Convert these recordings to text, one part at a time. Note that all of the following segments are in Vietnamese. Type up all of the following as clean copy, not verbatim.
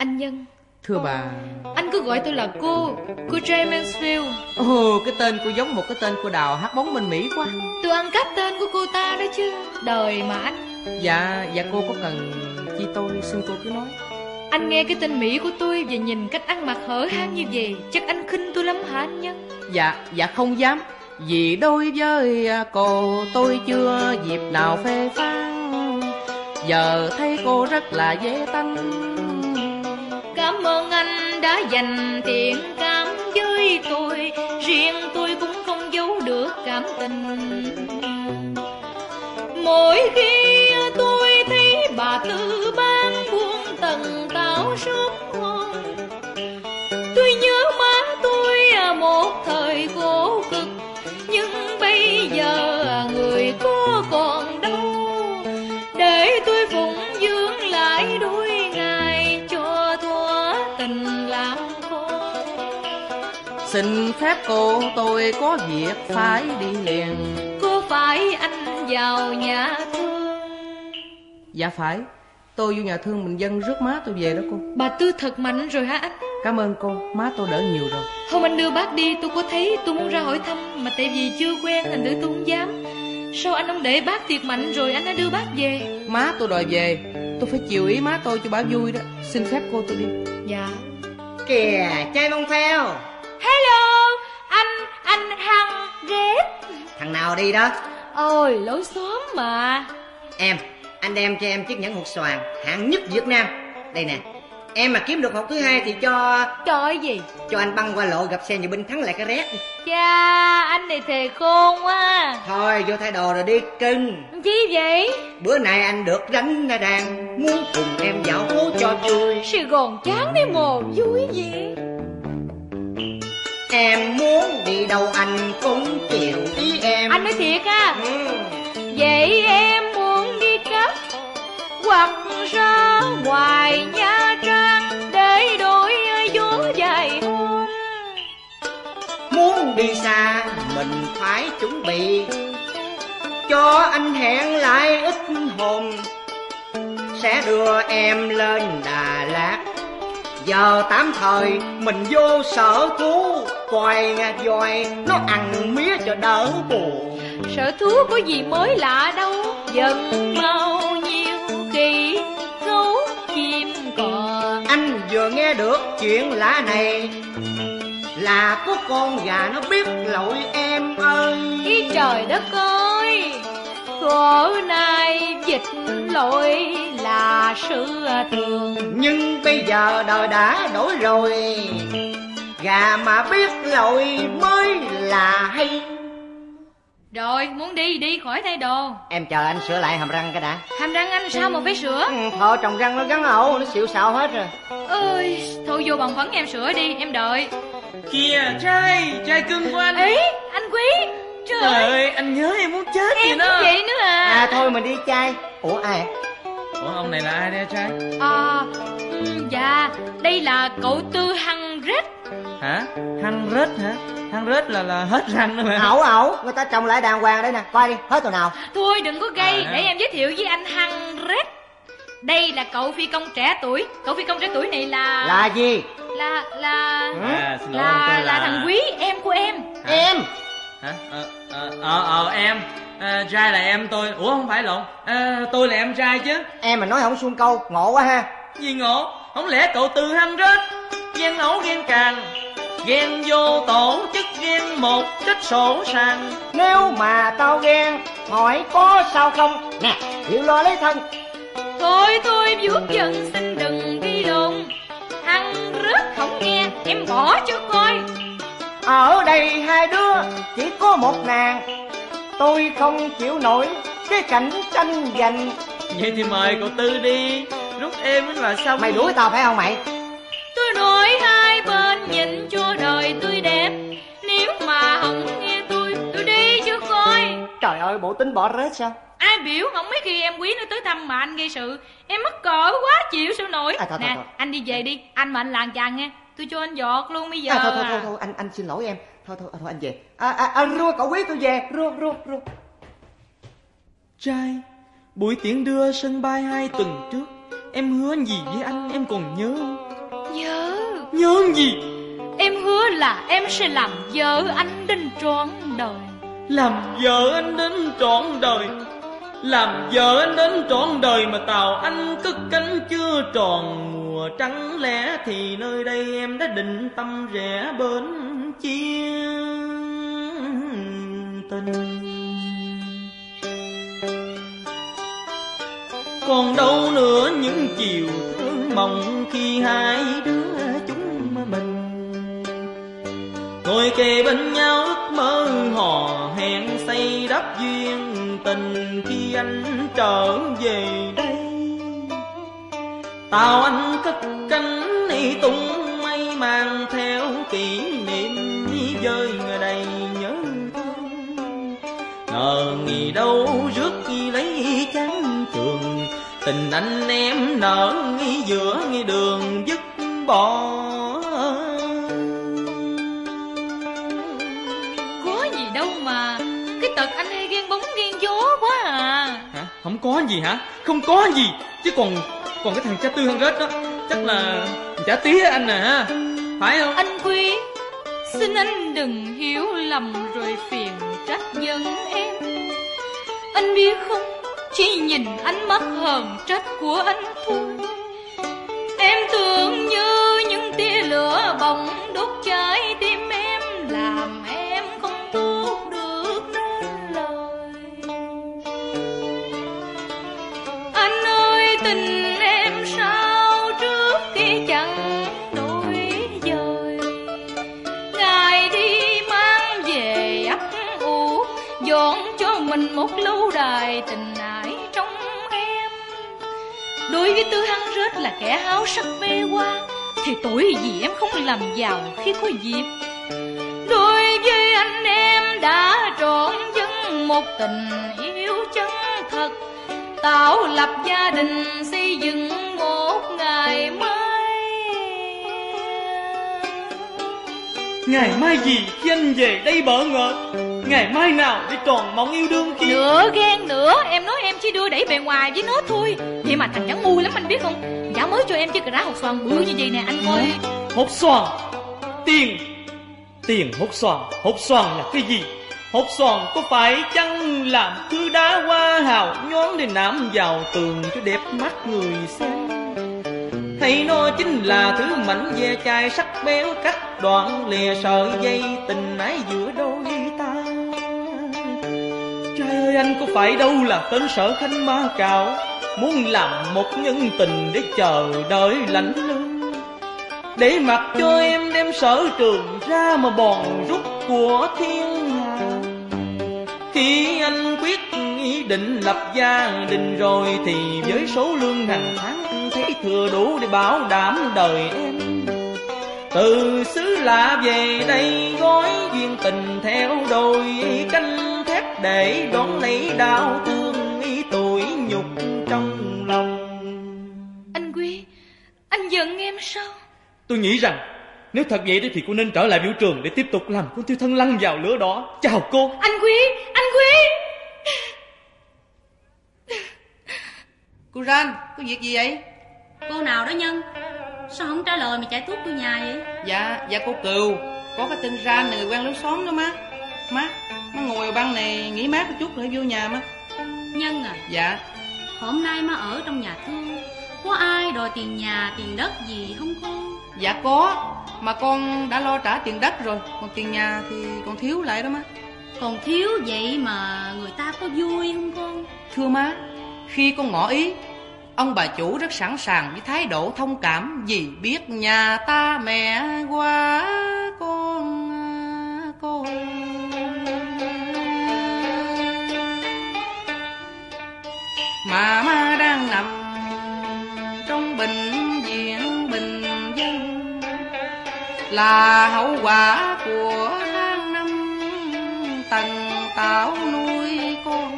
Anh Nhân. Thưa bà. Anh cứ gọi tôi là cô Jay Mansfield. Ồ, cái tên cô giống một cái tên cô đào hát bóng bên Mỹ quá. Tôi ăn cắp tên của cô ta đó chứ. Đời mà anh. Dạ cô có cần chi tôi, xin cô cứ nói. Anh nghe cái tên Mỹ của tôi và nhìn cách ăn mặc hở hang như vậy, chắc anh khinh tôi lắm hả anh Nhân? Dạ không dám. Vì đối với cô tôi chưa dịp nào phê phán. Giờ thấy cô rất là dễ tánh. Cảm ơn anh đã dành thiện cảm với tôi. Riêng tôi cũng không giấu được cảm tình. Mỗi khi tôi thấy bà Tư Ban buông tầng táo sớm hoa, tôi nhớ má tôi một thời khổ cực. Nhưng bây giờ người có còn đâu để tôi phụng dưỡng lại đôi ngày cho thỏa tình làm khô. Xin phép cô tôi có việc phải đi liền. Có phải anh vào nhà thương? Dạ phải. Tôi vô nhà thương Bình Dân rước má tôi về đó cô. Bà Tư thật mạnh rồi hả anh? Cảm ơn cô, má tôi đỡ nhiều rồi. Hôm anh đưa bác đi tôi có thấy, tôi muốn ra hỏi thăm, mà tại vì chưa quen thành thử tôi không dám. Sao anh không để bác tiệc mạnh rồi anh đã đưa bác về? Má tôi đòi về, tôi phải chiều ý má tôi cho bà vui đó. Xin phép cô tôi đi. Dạ. Kìa, trai mông phèo. Hello, anh Hằng Rết. Thằng nào đi đó? Ôi, lối xóm mà. Em, anh đem cho em chiếc nhẫn hột xoàn hạng nhất Việt Nam. Đây nè, em mà kiếm được hột thứ hai thì cho cái gì? Cho anh băng qua lộ gặp xe nhà binh thắng lại cái rét đi. Cha, anh này thề khôn quá. Thôi vô thay đồ rồi đi cưng. Chi vậy? Bữa nay anh được đánh ra đàn, muốn cùng em dạo phố cho vui. Sài Gòn chán đi mồ vui gì. Em muốn đi đâu anh cũng chịu ý em. Anh nói thiệt à? Vậy em muốn đi cắp hoặc ra ngoài Nha Trang để đổi gió dài hôm. Muốn đi xa mình phải chuẩn bị, cho anh hẹn lại ít hôm sẽ đưa em lên Đà Lạt. Giờ tạm thời mình vô sở thú coi voi nó ăn mía cho đỡ buồn. Sở thú có gì mới lạ đâu, dần bao nhiêu khi gấu chim cò. Anh vừa nghe được chuyện lạ này là có con gà nó biết lỗi em ơi. Ý trời đất ơi, thuở nay dịch lỗi là sự thường. Nhưng bây giờ đời đã đổi rồi, gà mà biết lỗi mới là hay. Rồi, muốn đi đi khỏi thay đồ. Em chờ anh sửa lại hàm răng cái đã. Hàm răng anh sao mà phải sửa? Thợ trồng răng nó gắn ổ, nó xịu xạo hết rồi. Ơi, thôi vô bằng phấn em sửa đi, em đợi. Kìa, trai cưng của anh. Ý, anh Quý. Trời ơi, anh nhớ em muốn chết em vậy đó. cũng vậy nữa à. À thôi mình đi trai. Ủa ai? Ủa ông này là ai đây trai? Dạ, đây là cậu Tư Hằng Rết. Hả? Hăng rết hả? Hăng rết là hết răng nữa mà. Ẩu, người ta trồng lại đàng hoàng đây nè, coi đi, hết rồi nào. Thôi đừng có gây, để em giới thiệu với anh Hằng Rết. Đây là cậu phi công trẻ tuổi. Cậu phi công trẻ tuổi này là gì? Xin lỗi tôi là thằng Quý, em của em. Hả? Em Hả? Em. Trai là em tôi. Ủa không phải lộn. Tôi là em trai chứ. em mà nói không xuông câu, ngộ quá ha. Gì ngộ? Không lẽ cậu Tư Hăng rết ghen ẩu ghen càng, ghen vô tổ chức ghen một trích sổ sàng. Nếu mà tao ghen hỏi có sao không? Nè, chịu lo lấy thân. Thôi vuốt giận xin đừng đi đồn. Hằng Rết không nghe, em bỏ cho coi. Ở đây hai đứa chỉ có một nàng, tôi không chịu nổi cái cảnh tranh giành. Vậy thì mời cậu Tư đi, rút êm là xong. Mày đuổi tao phải không mày? Tôi nói hai bên nhìn cho đời tươi đẹp. Nếu mà không nghe tôi đi cho coi. Trời ơi, bộ tính bỏ rết sao? Ai biểu không mấy khi em Quý nó tới thăm mà anh gây sự. Em mắc cỡ quá chịu sao nổi. Thôi. Anh đi về đi, anh mà anh làng chàng nghe. Tôi cho anh giọt luôn bây giờ. Thôi, anh xin lỗi em. Thôi anh về. Rua cậu Quý tôi về. Rua. Trai, buổi tiễn đưa sân bay 2 tuần trước, em hứa gì với anh em còn nhớ không? nhớ gì? Em hứa là em sẽ làm vợ anh đến trọn đời. Làm vợ anh đến trọn đời? Làm vợ anh đến trọn đời mà tàu anh cất cánh chưa tròn mùa trắng lẽ, thì nơi đây em đã định tâm rẽ bên chia tình. Còn đâu nữa những chiều thơ mộng khi hai đứa chúng mình ngồi kề bên nhau ước mơ hò hẹn xây đắp duyên tình. Khi anh trở về đây, tàu anh cất cánh tung mây, mang theo kỷ niệm vơi đầy nhớ thương. Ngờ nghĩ đâu rước lấy chán trường, tình anh em nở giữa đường dứt bỏ. Có gì đâu mà cái tật anh hay ghen bóng ghen gió quá à. Hả? Không có gì hả? Không có gì. Chứ còn cái thằng cha Tư Hăng Rết đó chắc là chả tía anh à, phải không? Anh Quý, xin anh đừng hiểu lầm rồi phiền trách dân em. Anh biết không, chỉ nhìn ánh mắt hờn trách của anh thôi, em tưởng như những tia lửa bỏng đốt cháy tim em, làm em không tốt được nên lời. Anh ơi tình em sao trước kia chẳng đổi dời, ngày đi mang về ấp ủ dọn cho mình một lâu đài tình ái trong em. Đối với Tư Hăng Rết là kẻ háo sắc mê hoa, thì tội gì em không làm giàu khi có dịp. Đối với anh em đã trọn vững một tình yêu chân thật, tạo lập gia đình xây dựng một ngày mai. Ngày mai gì khi anh về đây bỡ ngỡ? Ngày mai nào để tròn mong yêu đương kia? Nửa ghen nữa, em nói em chỉ đưa đẩy bề ngoài với nó thôi. Vậy mà thằng chẳng ngu lắm anh biết không? Giá mới cho em chiếc cà rá hột xoàn bự như vậy nè anh coi. Hột xoàn? Tiền hột xoàn là cái gì? Hột xoàn có phải chăng làm thứ đá hoa hào nhoáng để nạm vào tường cho đẹp mắt người xem? Hay nó chính là thứ mảnh ve chai sắc béo cắt đoạn lìa sợi dây tình ái giữa đôi ta? Trời ơi, anh có phải đâu là tên Sở Khanh ma cạo, muốn làm một nhân tình để chờ đợi lãnh lương, để mặc cho em đem sở trường ra mà bòn rút của thiên hà. Khi anh quyết ý định lập gia đình rồi, thì với số lương hàng tháng anh thấy thừa đủ để bảo đảm đời em. Từ xứ lạ về đây gói duyên tình theo đôi cánh thép, để đón lấy đau thương ý tủi nhục trong lòng. Anh Quý, anh giận em sao? Tôi nghĩ rằng nếu thật vậy thì cô nên trở lại biểu trường để tiếp tục làm con tiêu thân lăn vào lửa đỏ. Chào cô. Anh Quý. Cô Ran, có việc gì vậy? Cô nào đó Nhân? Sao không trả lời mà chạy tuốt vô nhà vậy? Dạ cô Cừu, có cái tên Ran này, người quen lối xóm đó má. Má ngồi ở băng này nghỉ mát một chút rồi vô nhà má. Nhân à? Dạ. Hôm nay má ở trong nhà thương, có ai đòi tiền nhà tiền đất gì không con? Dạ có, mà con đã lo trả tiền đất rồi, còn tiền nhà thì còn thiếu lại đó má. Còn thiếu vậy mà người ta có vui không con? Thưa má, khi con ngỏ ý, ông bà chủ rất sẵn sàng với thái độ thông cảm, vì biết nhà ta mẹ quá con. Mà má đang nằm trong bệnh viện bình dân, là hậu quả của tháng năm tần tảo nuôi con.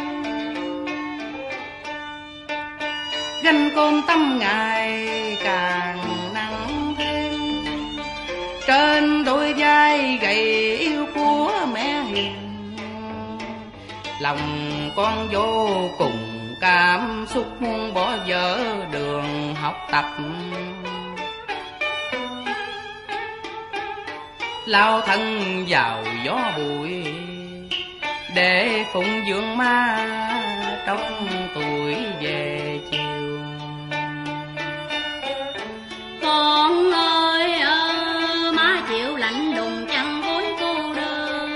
Ganh côn tâm ngài càng nặng thêm, trên đôi vai gầy yêu của mẹ hiền, lòng con vô cùng cảm xúc, bỏ dở đường học tập. lao thân vào gió bụi để phụng dưỡng má trong tuổi về chiều. Con ơi má chịu lạnh đùng chăn gối cô đơn,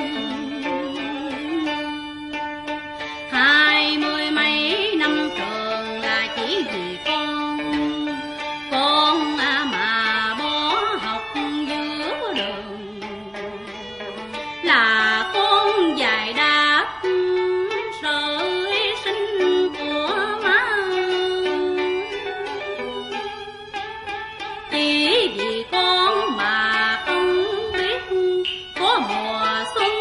20 mấy năm trường là chỉ vì con mà bỏ học giữa đường, là con giải đáp sợi sinh của má. Chỉ vì con mà không biết có mùa xuân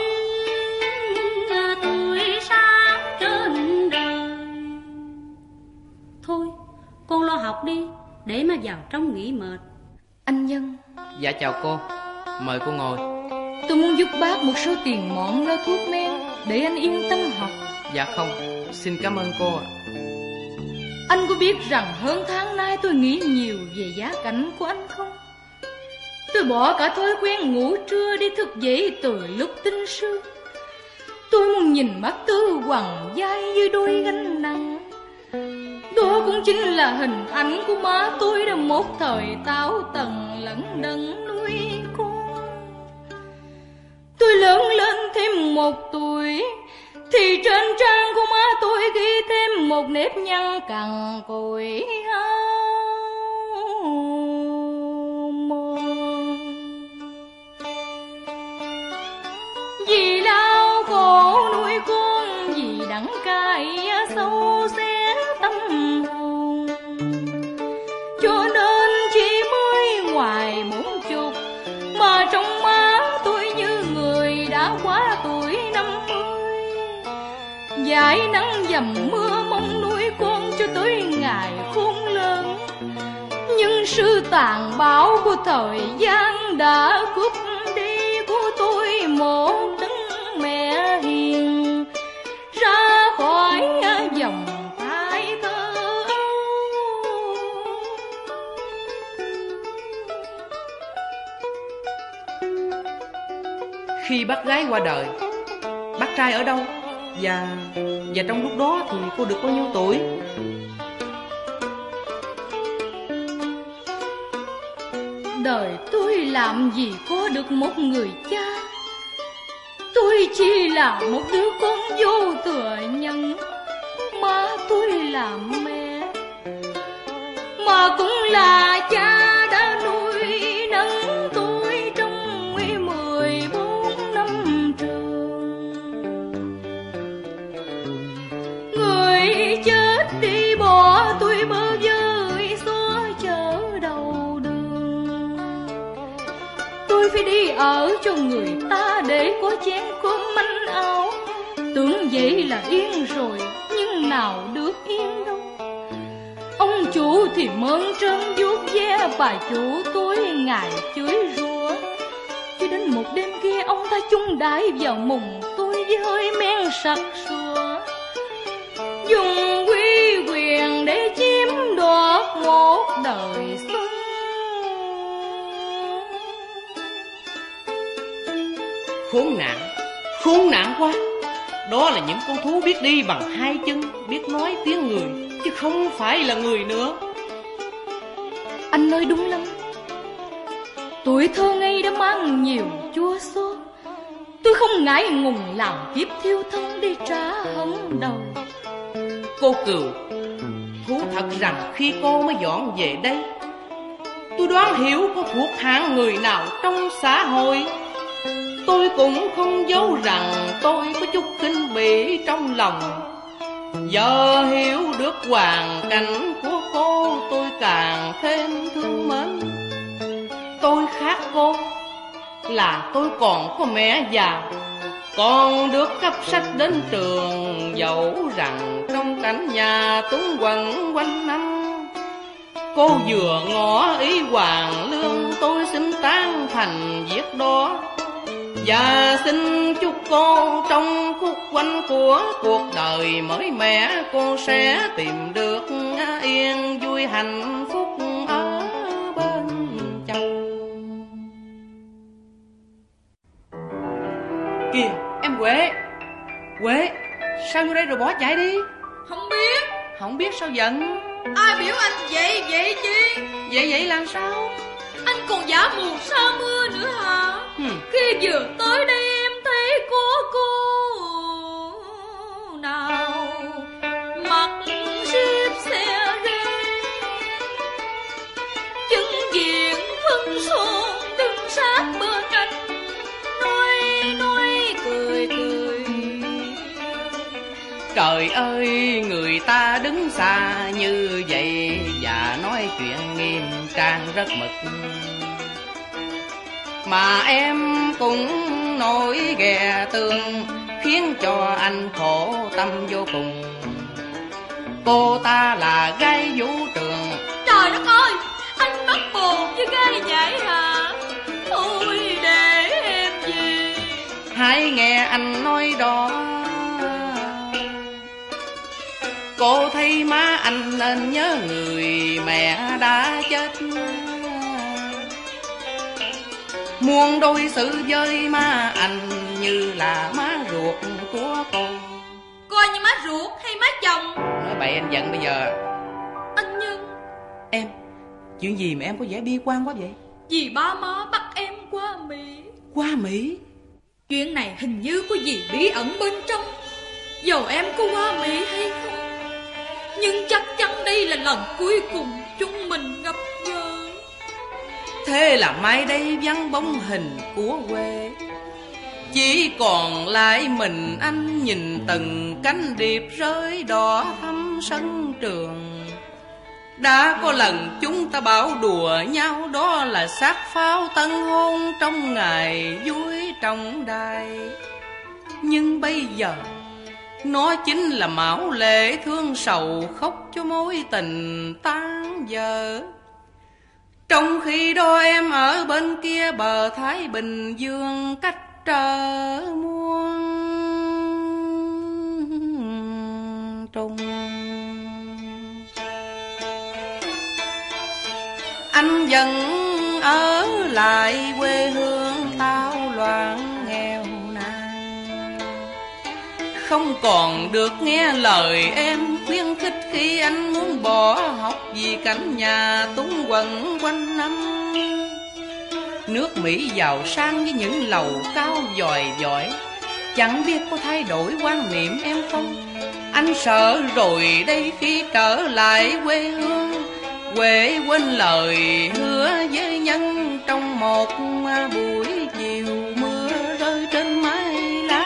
tươi sáng trên đời. Thôi con lo học đi, để mà vào trong nghỉ mệt. Anh Nhân. Dạ chào cô, mời cô ngồi. Tôi muốn giúp bác một số tiền mọn lo thuốc men để anh yên tâm học. Dạ không, xin cảm ơn cô ạ. Anh có biết rằng hơn tháng nay tôi nghĩ nhiều về giá cảnh của anh không? Tôi bỏ cả thói quen ngủ trưa đi thức dậy từ lúc tinh sương. Tôi muốn nhìn mắt Tư quằn vai như đôi gánh nặng. Đó cũng chính là hình ảnh của má tôi đã một thời táo tần lẫn đẫn nuôi con. Tôi lớn lên thêm 1 tuổi thì trên trán của má tôi ghi thêm một nếp nhăn cằn cỗi vì lao khổ nuôi con, vì đắng cay sâu xé tâm hồn, cho nên chỉ mới ngoài 40 mà trong má tôi như người đã quá tuổi 50. Dãi nắng dầm mưa mong nuôi con cho tới ngày khôn lớn, nhưng sự tàn bạo của thời gian đã cướp đi của tôi một tấn mẹ hiền ra khỏi dòng thái thơ. Khi bác gái qua đời, bác trai ở đâu? Và trong lúc đó thì cô được bao nhiêu tuổi? Đời tôi làm gì có được một người cha. Tôi chỉ là một đứa con vô thừa nhân. Má tôi là mẹ, mà cũng là cha đã nuôi nấng tôi trong 14 năm trường. Người chết đi bỏ tôi bơ vơ xóa chở đầu đường. Tôi phải đi ở cho người ta để có chén cơm manh áo. Tưởng vậy là yên rồi, nhưng nào được yên đâu. Ông chủ thì mơn trơn vuốt ve bà chủ tôi ngày chửi rủa. Cho đến một đêm kia ông ta chung đãi vào mùng tôi với hơi men sặc sụa, dùng uy quyền để chiếm đoạt một đời xuân. Khốn nạn quá. Đó là những con thú biết đi bằng 2 chân, biết nói tiếng người, chứ không phải là người nữa. Anh nói đúng lắm. Tuổi thơ ngây đã mang nhiều chua xót. Tôi không ngại ngùng làm kiếp thiêu thân để trả hận đầu. Cô Cừu, thú thật rằng khi cô mới dọn về đây, tôi đoán hiểu có thuộc hạng người nào trong xã hội. Tôi cũng không giấu rằng tôi có chút kinh bỉ trong lòng. Giờ hiểu được hoàn cảnh của cô, tôi càng thêm thương mến. Tôi khác cô là tôi còn có mẹ già, còn được cấp sách đến trường, dẫu rằng trong cảnh nhà túng quẩn quanh năm. Cô vừa ngỏ ý hoàng lương, tôi xin tán thành việc đó. Và xin chúc cô trong khúc quanh của cuộc đời mới mẻ, cô sẽ tìm được yên vui hạnh phúc ở bên chồng. Huệ. Huệ, sao vô đây rồi bỏ chạy đi? Không biết. Không biết sao giận? Ai biểu anh vậy chi? Vậy làm sao? Anh còn giả mù sa mưa nữa hả? Khi vừa tới đây em thấy có cô nào mặc xếp xe ghế, chân diện phân son đứng sát bên anh, nói cười. Trời ơi, người ta đứng xa như vậy và nói chuyện nghiêm trang rất mực, mà em cũng nổi ghè tường, khiến cho anh khổ tâm vô cùng. Cô ta là gái vũ trường. Trời đất ơi, anh bắt buộc với gái vậy hả? Thôi để em về. Hãy nghe anh nói đó. Cô thấy má anh nên nhớ người mẹ đã chết, muôn đôi xử với má anh như là má ruột của con. Coi như má ruột hay má chồng? Nói bậy anh giận bây giờ. Anh Nhân. Em, chuyện gì mà em có vẻ bi quan quá vậy? Vì ba má bắt em qua Mỹ. Qua Mỹ? Chuyện này hình như có gì bí ẩn bên trong. Dầu em có qua Mỹ hay không, nhưng chắc chắn đây là lần cuối cùng chúng mình gặp nhau. Thế là mai đây vắng bóng hình của Huệ, chỉ còn lại mình anh nhìn từng cánh điệp rơi đỏ thắm sân trường. Đã có lần chúng ta bảo đùa nhau đó là sát pháo tân hôn trong ngày vui trọng đại, nhưng bây giờ nó chính là mão lệ thương sầu khóc cho mối tình tan vỡ. Trong khi đó em ở bên kia bờ Thái Bình Dương cách trở muôn trùng. Anh vẫn ở lại quê hương tao loạn nghèo nàn, không còn được nghe lời em khuyến khích khi anh muốn bỏ học vì cảnh nhà túng quẩn quanh năm. Nước Mỹ giàu sang với những lầu cao dòi dõi, chẳng biết có thay đổi quan niệm em không. Anh sợ rồi đây khi trở lại quê hương, Huệ quên lời hứa với nhân trong một buổi chiều mưa rơi trên mái lá.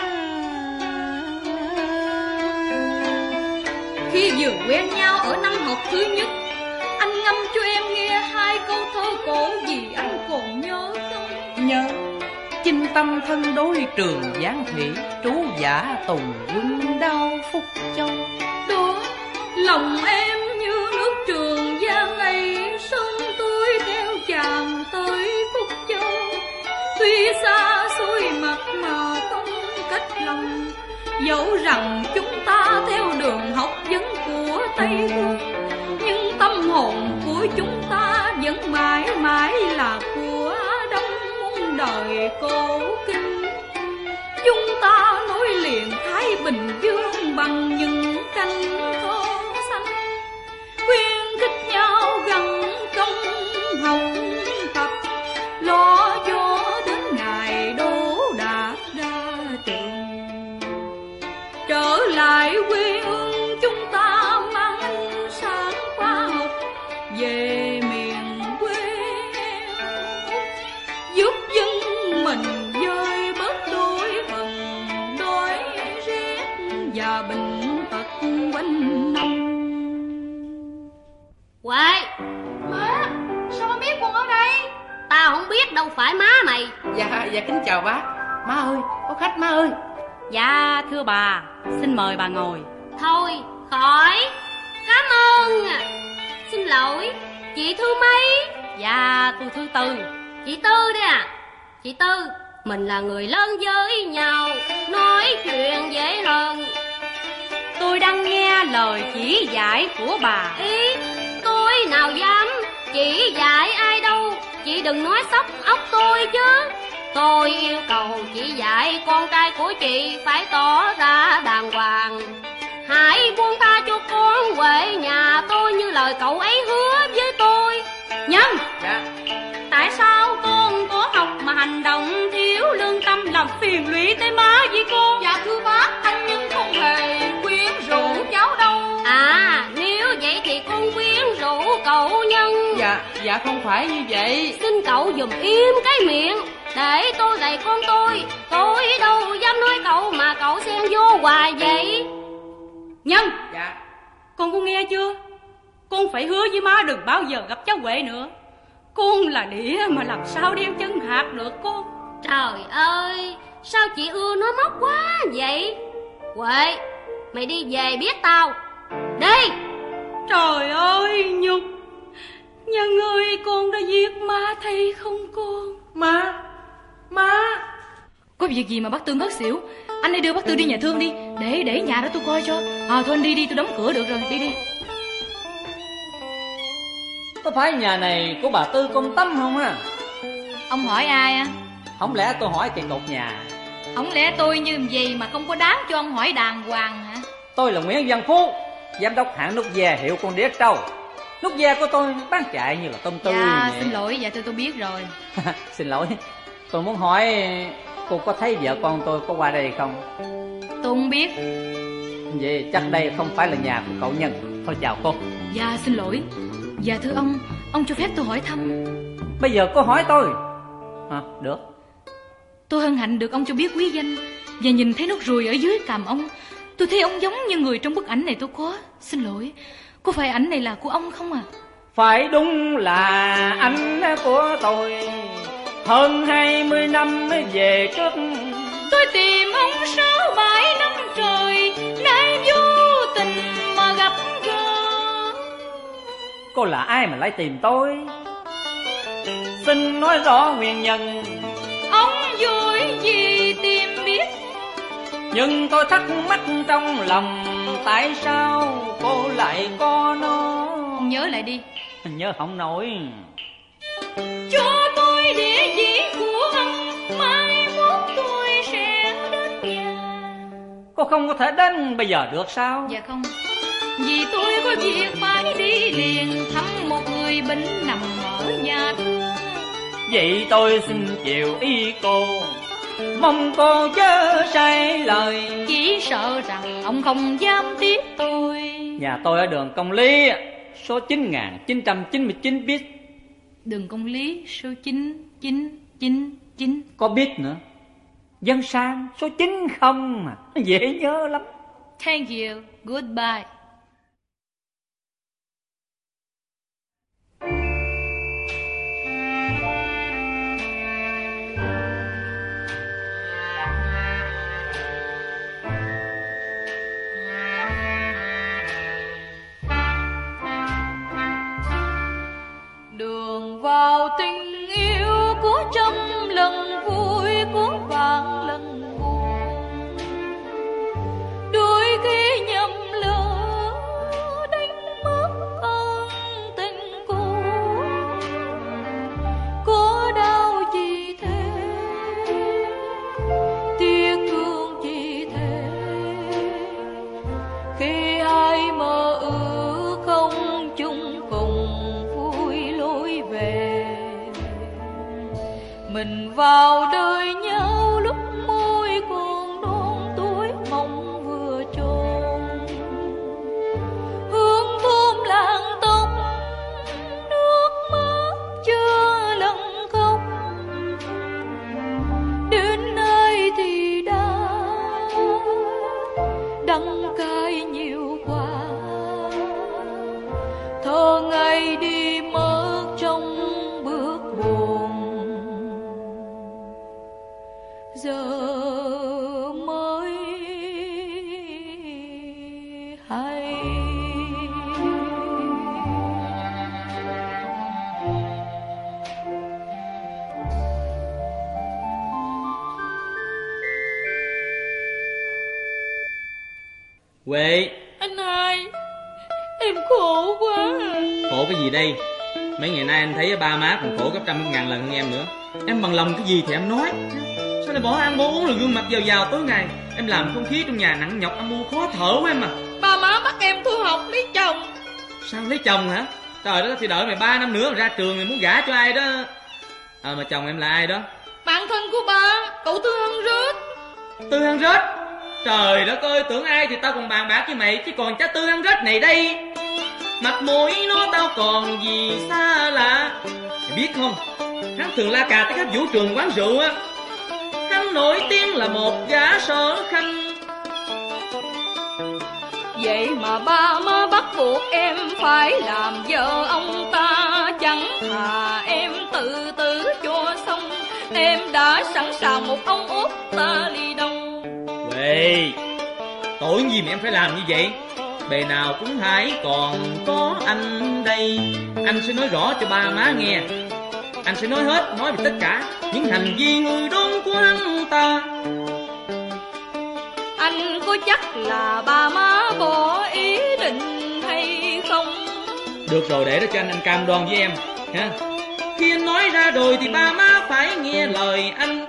Khi vừa quen nhau ở năm học thứ nhất, anh ngâm cho em nghe 2 câu thơ cổ gì anh còn nhớ không? Nhớ. Chinh tâm thân đối trường giáng thủy, trú giả tùng quân đau Phúc Châu. Đó, lòng em như nước Trường Giang ấy, sông tôi theo chàng tới Phúc Châu. Tuy xa xôi mặt mà không cách lòng, dẫu rằng chúng ta theo đường học vấn của Tây Phương, nhưng tâm hồn của chúng ta vẫn mãi mãi là của Đông muôn đời cổ kinh. Chúng ta nối liền Thái Bình Dương bằng những cánh thơ xanh, khuyến khích nhau gần công học tập, lo cho đến ngày đỗ đạt ra trường. Trở lại quê hương chúng ta mang ánh sáng khoa học về miền quê, giúp dân mình vơi bớt đôi phần đói rét và bệnh tật quanh năm. Huệ! Má, sao má biết con ở đây? Tao không biết đâu phải má mày. Dạ kính chào bác. Má ơi, có khách má ơi. Dạ thưa bà, xin mời bà ngồi. Thôi khỏi, cảm ơn. Xin lỗi, chị thứ mấy? Dạ tôi thứ tư. Chị Tư đấy à? Chị Tư, mình là người lớn với nhau, nói chuyện dễ hơn. Tôi đang nghe lời chỉ dạy của bà. Ý, tôi nào dám chỉ dạy ai đâu. Chị đừng nói sốc óc tôi chứ. Tôi yêu cầu chị dạy con trai của chị phải tỏ ra đàng hoàng. Hãy buông tha cho con Huệ nhà tôi như lời cậu ấy hứa với tôi. Nhân, Dạ. tại sao con có học mà hành động thiếu lương tâm, làm phiền lụy tới má với con? Dạ thưa bác, anh Nhân không hề quyến rũ cháu đâu. À, nếu vậy thì con quyến rũ cậu Nhân. Dạ không phải như vậy. Xin cậu dùm im cái miệng để tôi gầy con tôi. Tôi đâu dám nói cậu mà cậu xen vô hoài vậy. Nhân, Dạ. con có nghe chưa? Con phải hứa với má đừng bao giờ gặp cháu Huệ nữa. Con là đĩa mà làm sao đeo chân hạt được con. Trời ơi, sao chị ưa nói móc quá vậy? Huệ, mày đi về biết tao. Đi. Trời ơi, Nhục, Nhân ơi, con đã giết má thấy không con? Má. Có việc gì mà bác Tư ngất xỉu? Anh đi đưa bác Tư đi nhà thương đi, để nhà đó tôi coi cho. Thôi anh đi, tôi đóng cửa được rồi, đi. Có phải nhà này của bà Tư con Tâm không à? Ông hỏi ai à? Không lẽ tôi hỏi cây cột nhà? Không lẽ tôi như vậy mà không có đáng cho ông hỏi đàng hoàng hả? Tôi là Nguyễn Văn Phú, giám đốc hãng nút ve hiệu con đĩa trâu. Nút ve của tôi bán chạy như là tôm tươi. Dạ xin lỗi, dạ tôi biết rồi. Xin lỗi, tôi muốn hỏi cô có thấy vợ con tôi có qua đây không? Tôi không biết. Vậy chắc đây không phải là nhà của cậu Nhân. Thôi chào cô. Dạ xin lỗi. Dạ thưa ông cho phép tôi hỏi thăm. Bây giờ cô hỏi tôi được. Tôi hân hạnh được ông cho biết quý danh và nhìn thấy nốt ruồi ở dưới cằm ông. Tôi thấy ông giống như người trong bức ảnh này tôi có. Xin lỗi, có phải ảnh này là của ông không à? Phải, đúng là anh của tôi. Hơn 20 năm về trước tôi tìm ông 6-7 năm trời, nay vô tình mà gặp gỡ. Cô là ai mà lại tìm tôi? Xin nói rõ nguyên nhân. Ông vui gì tìm biết, Nhưng tôi thắc mắc trong lòng, tại sao cô lại có nó? ông nhớ lại đi. Nhớ không nổi. Cho tôi địa chỉ của ông, mai mốt tôi sẽ đến nhà. Cô không có thể đến bây giờ được sao? Dạ không, vì tôi có việc phải đi liền thăm một người bệnh nằm ở nhà thương. Vậy tôi xin chịu ý cô, mong cô chớ sai lời. Chỉ sợ rằng ông không dám tiếp tôi. Nhà tôi ở đường Công Lý, số 9999 biết. Đường Công Lý số 9999. Có biết nữa. Dân sang số 90 mà, dễ nhớ lắm. Thank you, goodbye. Đường vào tình yêu của trăm lần vui, của vạn lần buồn. Đôi khi nhầm lỡ đánh mất ân tình cũ. Có đau chỉ thế, tiếc thương chỉ thế. Khi hai mơ ước không chung cùng về, mình vào đời nhau lúc môi còn non tuổi mộng vừa tròn. Hương thơm làng tóc, nước mắt chưa lần khóc. Đến nơi thì đã đắng cay nhiều quá, thơ ngày đi mất trong bước buồn. Giờ mới hay. Huệ. Anh hai, em khổ quá. Khổ cái gì đây? Mấy ngày nay anh thấy ba má còn khổ gấp trăm ngàn lần hơn em nữa. Em bằng lòng cái gì thì em nói. Sao lại bỏ ăn bỏ uống rồi gương mặt giàu giàu tối ngày? Em làm không khí trong nhà nặng nhọc âm u khó thở quá em à. Ba má bắt em thu học lấy chồng. Sao lấy chồng hả? Trời đất, thì đợi mày 3 năm nữa ra trường mày muốn gả cho ai đó. Mà chồng em là ai đó? Bạn thân của ba, cậu Tư Hân Rết. Tư Hân Rết? Trời đất ơi, tưởng ai thì tao còn bàn bạc với mày, chứ còn cha Tư Hân Rết này đây. Mặt mũi nó tao còn gì xa lạ. Mày biết không, hắn thường la cà tới khắp vũ trường quán rượu á. Hắn nổi tiếng là một gã sở khanh. Vậy mà ba má bắt buộc em phải làm vợ ông ta. Chẳng thà em tự tử cho xong. Em đã sẵn sàng một ông út ta ly đông. Quê, tội gì mà em phải làm như vậy? Bề nào cũng hãy còn có anh đây. Anh sẽ nói rõ cho ba má nghe. Anh sẽ nói hết, nói về tất cả những hành vi người đốn của hắn ta. Anh có chắc là ba má bỏ ý định hay không? Được rồi, để đó cho anh cam đoan với em ha. Khi anh nói ra rồi thì ba má phải nghe lời anh.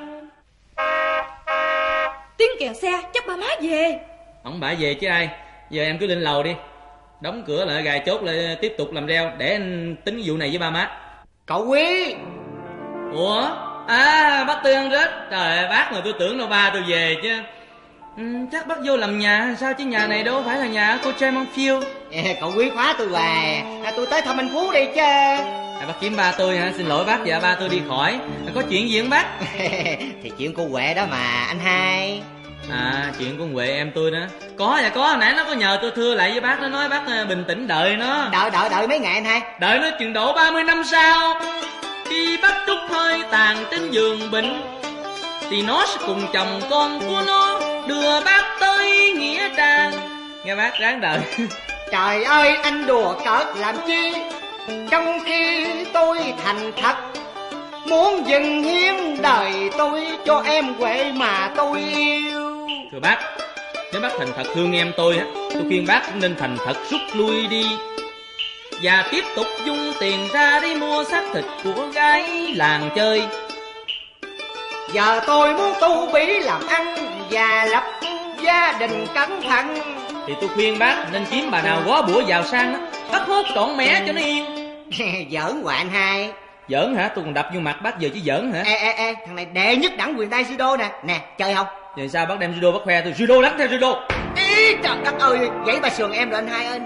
Tiếng kèn xe, chắc ba má về. Ông bả về chứ ai. Giờ em cứ lên lầu đi, đóng cửa lại, gài chốt lại, tiếp tục làm reo để anh tính vụ này với ba má. Cậu Quý. Ủa? Bác Tư Hân Rết. Trời ơi, bác mà tôi tưởng đâu ba tôi về chứ. Chắc bác vô làm nhà sao, chứ nhà này đâu phải là nhà cô trai Mong Phiêu. Cậu Quý khóa tôi hoài. Tôi tới thăm anh Phú đi chứ. Bác kiếm ba tôi hả? Xin lỗi bác, dạ ba tôi đi khỏi. Có chuyện gì không bác? Thì chuyện cô Huệ đó mà anh hai. Chuyện con Huệ em tôi đó. Có, hồi nãy nó có nhờ tôi thưa lại với bác. Nó nói bác bình tĩnh đợi nó. Đợi mấy ngày anh hai? Đợi nó chừng độ 30 năm sau, khi bác Trúc hơi tàn trên giường bệnh, thì nó sẽ cùng chồng con của nó đưa bác tới nghĩa trang. Nghe bác, ráng đợi. Trời ơi, anh đùa cợt làm chi? Trong khi tôi thành thật muốn dâng hiến đời tôi cho em Huệ mà tôi yêu. Thưa bác, nếu bác thành thật thương em tôi khuyên bác nên thành thật rút lui đi, và tiếp tục dung tiền ra đi mua xác thịt của gái làng chơi. Giờ tôi muốn tu bí làm ăn và lập gia đình cẩn thận, thì tôi khuyên bác nên kiếm bà nào góa bủa giàu sang đó, bắt hốt trọn mẻ cho nó yên. Giỡn hoài anh hai. Giỡn hả? Tôi còn đập vô mặt bác giờ chứ giỡn hả? Ê, thằng này đệ nhất đẳng quyền tay judo nè. Nè, chơi không? Vậy sao bác đem judo bác khoe tôi? Judo đánh theo judo. Ý trời đất ơi, gãy bà sườn em rồi anh hai ơi.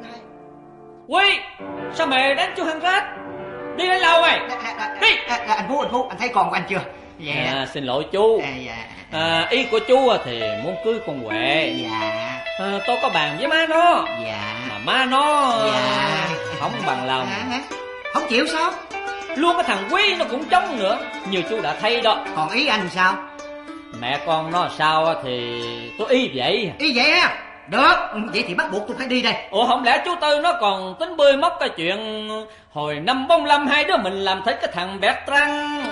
Quy, sao mày đánh chú Hân Rết? Đi đến lâu mày. Đi. Anh Phú, anh thấy con của anh chưa? Xin lỗi chú. Ý của chú thì muốn cưới con Huệ. Dạ. Tôi có bàn với má nó. Dạ. Mà má nó dạ không bằng lòng. Không chịu sao? Luôn cái thằng Quý nó cũng chống nữa, như chú đã thấy đó. Còn ý anh sao? Mẹ con nó sao thì tôi ý vậy. Ý vậy ha? Được, vậy thì bắt buộc tôi phải đi đây. Ủa không lẽ chú Tư nó còn tính bươi móc cái chuyện hồi năm 45 hai đứa mình làm thịt cái thằng Bertrand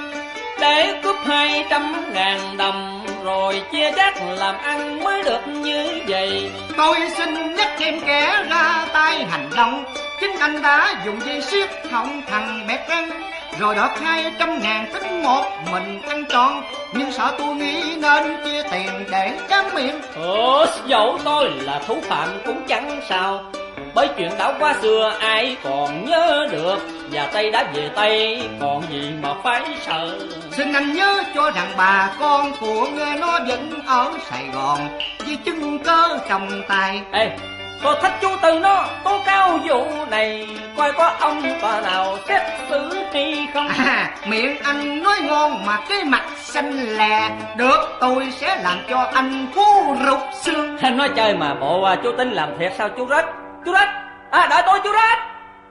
để cướp 200.000 đồng rồi chia chác làm ăn mới được như vậy. Tôi xin nhắc thêm kẻ ra tay hành động. Chính anh đã dùng dây siết họng thằng Bertrand rồi đọt 200.000 tính một mình ăn trọn. Nhưng sợ tôi nghĩ nên chia tiền để trám miệng. Dẫu tôi là thủ phạm cũng chẳng sao, bởi chuyện đã qua xưa ai còn nhớ được. Và Tây đã về Tây còn gì mà phải sợ. Xin anh nhớ cho rằng bà con của nó vẫn ở Sài Gòn vì chứng cớ trong tay. Ê, tôi thách chú Tư nó tố cáo vụ này, coi có ông bà nào xét xử hay không. Miệng anh nói ngon mà cái mặt xanh lè. Được, tôi sẽ làm cho anh Phú rụt xương. Anh nói chơi mà bộ chú tính làm thiệt sao chú Rết? Chú Rết, đợi tôi chú Rết.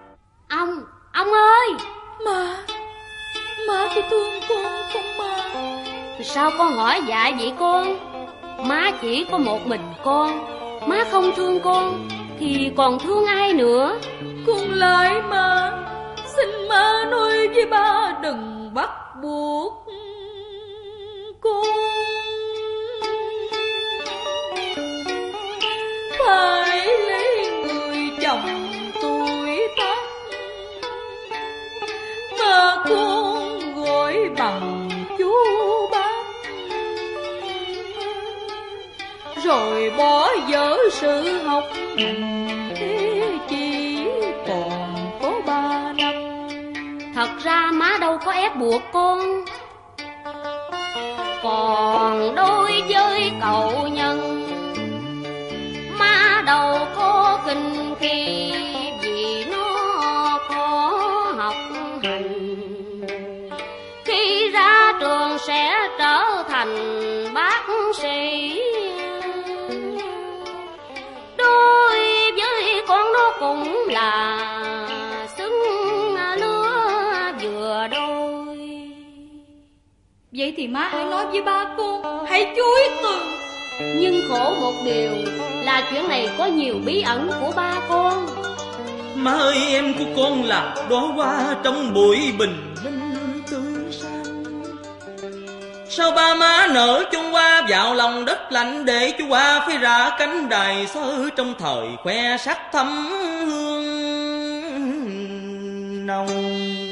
Ông ơi. Má tôi thương con không má? Sao con hỏi dạ vậy con? Má chỉ có một mình con. Má không thương con thì còn thương ai nữa? Con lại mà. Xin má nói với ba đừng bắt buộc con phải lấy người chồng tuổi tác, mà con gọi thằng chú bác, rồi bỏ dở sự học hành, thế chỉ còn có 3 năm. Thật ra má đâu có ép buộc con. Còn đối với cậu Nhân, má đâu có khinh khi, vì nó có học hành. Khi ra trường sẽ trở thành bác sĩ. Đối với con nó cũng là xứng lứa vừa đôi. Vậy thì má hãy nói với ba con, hãy chối từ. Nhưng khổ một điều là chuyện này có nhiều bí ẩn của ba con. Má ơi, em của con là đóa hoa trong bụi bình minh tươi xanh. Sao ba má nở chung hoa vào lòng đất lạnh, để chú hoa phải ra cánh đài sơ trong thời khoe sắc thắm hương nồng.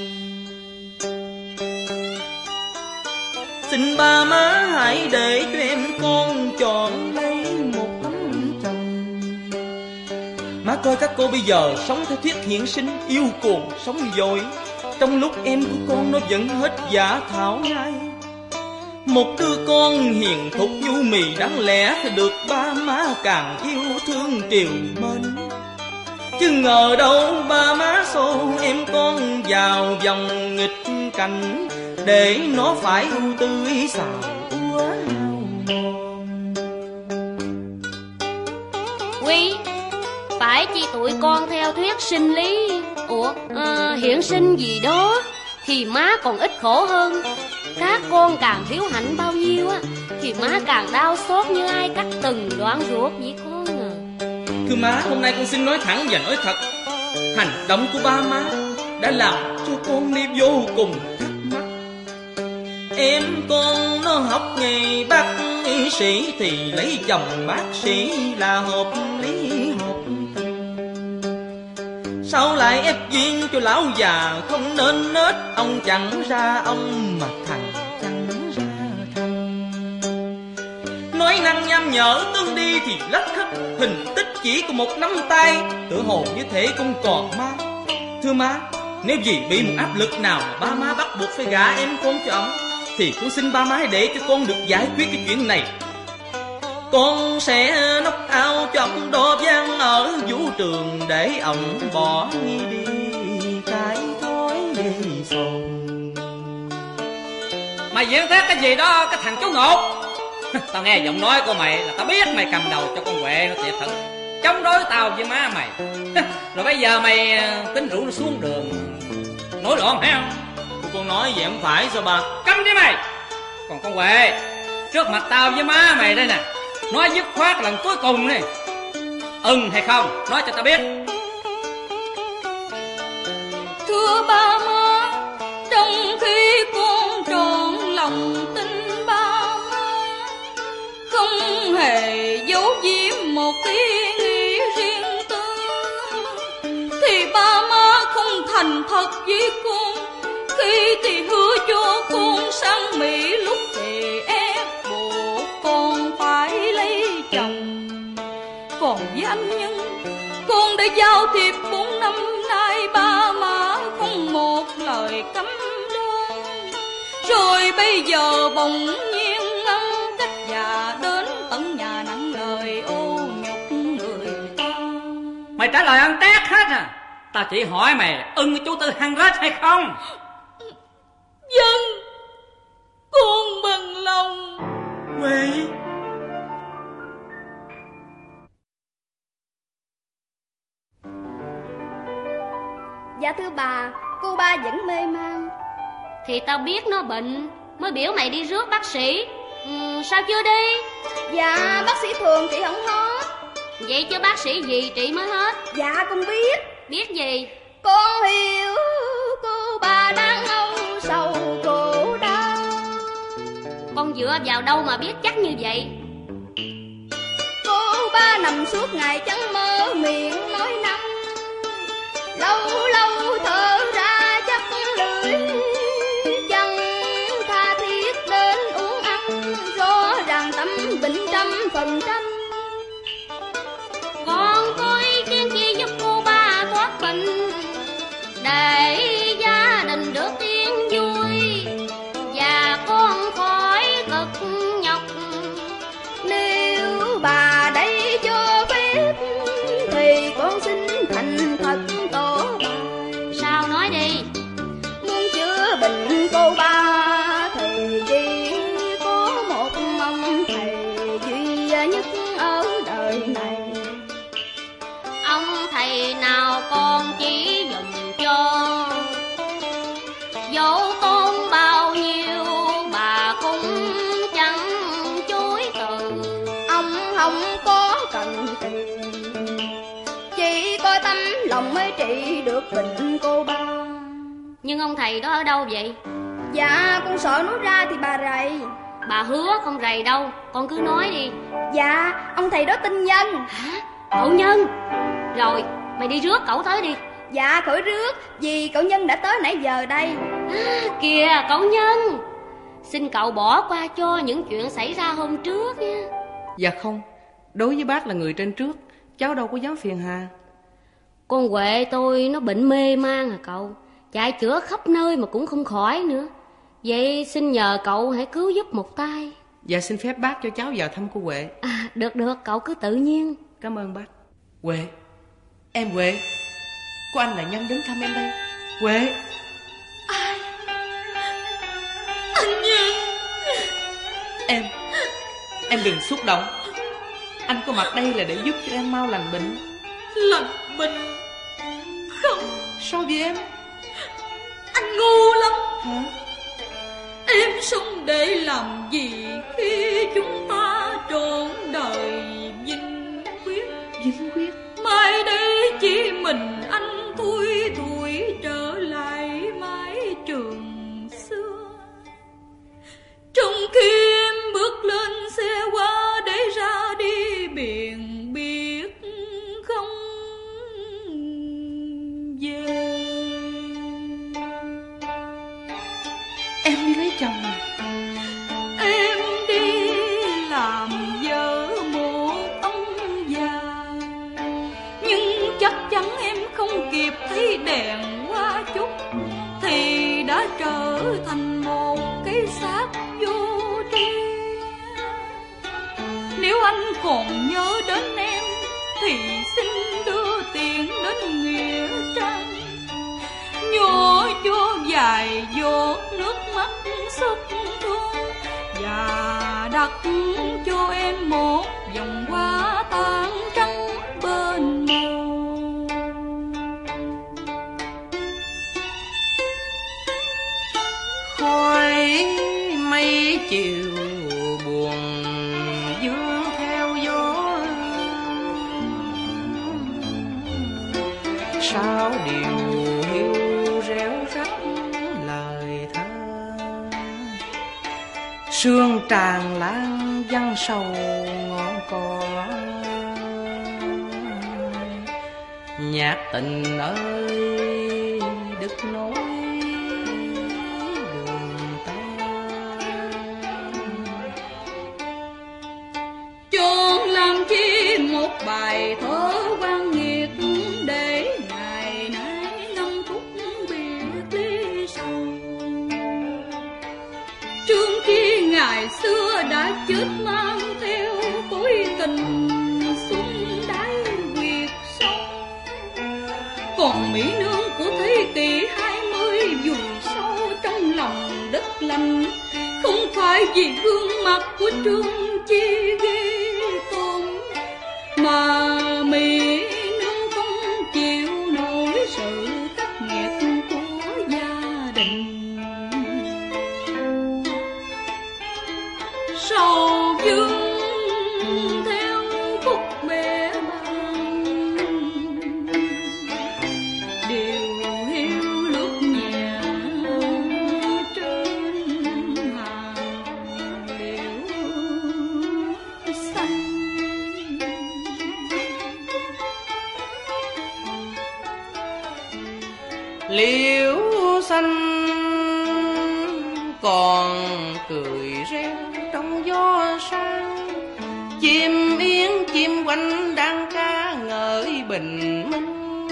Xin ba má hãy để cho em con chọn lấy một tấm chồng. Má coi các cô bây giờ sống theo thuyết hiện sinh, yêu cuồng sống dội, trong lúc em của con nó vẫn hết giả thảo ngay. Một đứa con hiền thục nhu mì đáng lẽ phải được ba má càng yêu thương triều mến. Chứ ngờ đâu ba má xô em con vào vòng nghịch cảnh, để nó phải ưu tươi xào úa. Quý, phải chi tụi con theo thuyết sinh lý, hiện sinh gì đó, thì má còn ít khổ hơn. Các con càng thiếu hạnh bao nhiêu á, thì má càng đau xót như ai cắt từng đoạn ruột vậy con à. Thưa má, hôm nay con xin nói thẳng và nói thật. Hành động của ba má đã làm cho con đi vô cùng thắc mắc. Em con nó học nghề bác sĩ thì lấy chồng bác sĩ là hợp lý hợp tình. Sao lại ép duyên cho lão già không nên nết, ông chẳng ra ông mà thằng chẳng ra thằng. Nói năng nham nhở tương đi thì lách khắp, hình tích chỉ của một nắm tay, tựa hồ như thể cũng còn má. Thưa má, nếu vì bị một áp lực nào mà ba má bắt buộc phải gả em con cho ông, thì con xin ba má hãy để cho con được giải quyết cái chuyện này. Con sẽ knock out cho ông Đô Văn ở vũ trường, để ông bỏ đi cái thói dây sồn. Mày diễn thét cái gì đó cái thằng chú ngột. Tao nghe giọng nói của mày là tao biết mày cầm đầu cho con Huệ nó thiệt thật chống đối tao với má mày. Rồi bây giờ mày tính rủ nó xuống đường nổi loạn phải không? Con nói vậy không phải sao bà? Câm đi mày. Còn con Huệ, trước mặt tao với má mày đây nè, nói dứt khoát lần cuối cùng này, hay không, nói cho tao biết. Thưa ba má, trong khi con trọn lòng tin ba má, không hề giấu giếm một ý nghĩ riêng tư, thì ba má không thành thật với con. Khi thì hứa cho con sang Mỹ, lúc thì ép buộc con phải lấy chồng. Còn với anh Nhân, con đã giao thiệp 4 năm nay, ba má không một lời cấm đoan. Rồi bây giờ bỗng nhiên ngăn cách và đến tận nhà nặng lời ô nhục người ta. Mày trả lời ăn tét hết à? Tao chỉ hỏi mày ưng chú Tư Hằng rết hay không? Dân, con bằng lòng. Huệ. Dạ thưa bà, cô ba vẫn mê man. Thì tao biết nó bệnh, mới biểu mày đi rước bác sĩ. Sao chưa đi? Dạ bác sĩ thường trị không hết. Vậy chứ bác sĩ gì trị mới hết? Dạ con biết. Biết gì? Con hiểu cô ba đang âu sầu khổ đau. Con dựa vào đâu mà biết chắc như vậy? Cô ba nằm suốt ngày chẳng mơ miệng nói năng, lâu lâu thở ra chắc lưỡi, chẳng lòng mới trị được bệnh cô ba. Nhưng ông thầy đó ở đâu vậy? Dạ con sợ nói ra thì bà rầy. Bà hứa không rầy đâu, con cứ nói đi. Dạ ông thầy đó tên Nhân. Hả? Cậu Nhân? Rồi mày đi rước cậu tới đi. Dạ khỏi rước, vì cậu Nhân đã tới nãy giờ đây. Kìa cậu Nhân, xin cậu bỏ qua cho những chuyện xảy ra hôm trước nha. Dạ không, đối với bác là người trên trước, cháu đâu có dám phiền hà. Con Huệ tôi nó bệnh mê man à cậu, chạy chữa khắp nơi mà cũng không khỏi nữa. Vậy xin nhờ cậu hãy cứu giúp một tay. Dạ xin phép bác cho cháu vào thăm cô Huệ. Được, cậu cứ tự nhiên. Cảm ơn bác. Huệ, em Huệ, cô anh là Nhân đến thăm em đây. Huệ. Ai? Anh Nhân. Em đừng xúc động. Anh có mặt đây là để giúp cho em mau lành bệnh. Lành bệnh? Không. Sao vậy em? Anh ngu lắm. Hả? Em sống để làm gì khi chúng ta trọn đời vinh quyết? Vinh quyết? Mai đây chỉ mình anh thui thủi trở lại mái trường xưa. Trong khi em bước lên xe hoa để ra đi biển biết không về. Em đi lấy chồng à? Em đi làm vợ một ông già, nhưng chắc chắn em không kịp thấy đèn hoa chút thì đã trở thành một cái xác vô tri. Nếu anh còn nhớ đến em thì xin đưa tiền đến nghĩa trang, nhỏ cho vài giọt nước mắt xót thương, và đặt cho em một vòng hoa tàn trắng bên màu. Khói mây chiều buồn dương theo gió, sao điều hiu réo rắt lời thơ. Sương tràn lan văng sầu ngọn cỏ, nhạc tình ơi đứt nối đường ta. Chọn làm chi một bài thơ quan nghiệt để ngày nay năm phút biệt ly sầu. Trước khi ngày xưa đã chết mang theo khối tình xuống đáy quyệt sâu, còn mỹ nương của thế kỷ 20 vùi sâu trong lòng đất lành, không phải vì gương mặt của Trương Chi ghê tởm, mà mỹ nương không chịu nổi sự khắc nghiệt của gia đình. Sầu vương theo khúc bể bàng, điều hiu lướt nhẹ trên hàng liễu xanh. Liễu xanh còn cười reo trong gió sang, chim yến chim quanh đang ca ngợi bình minh.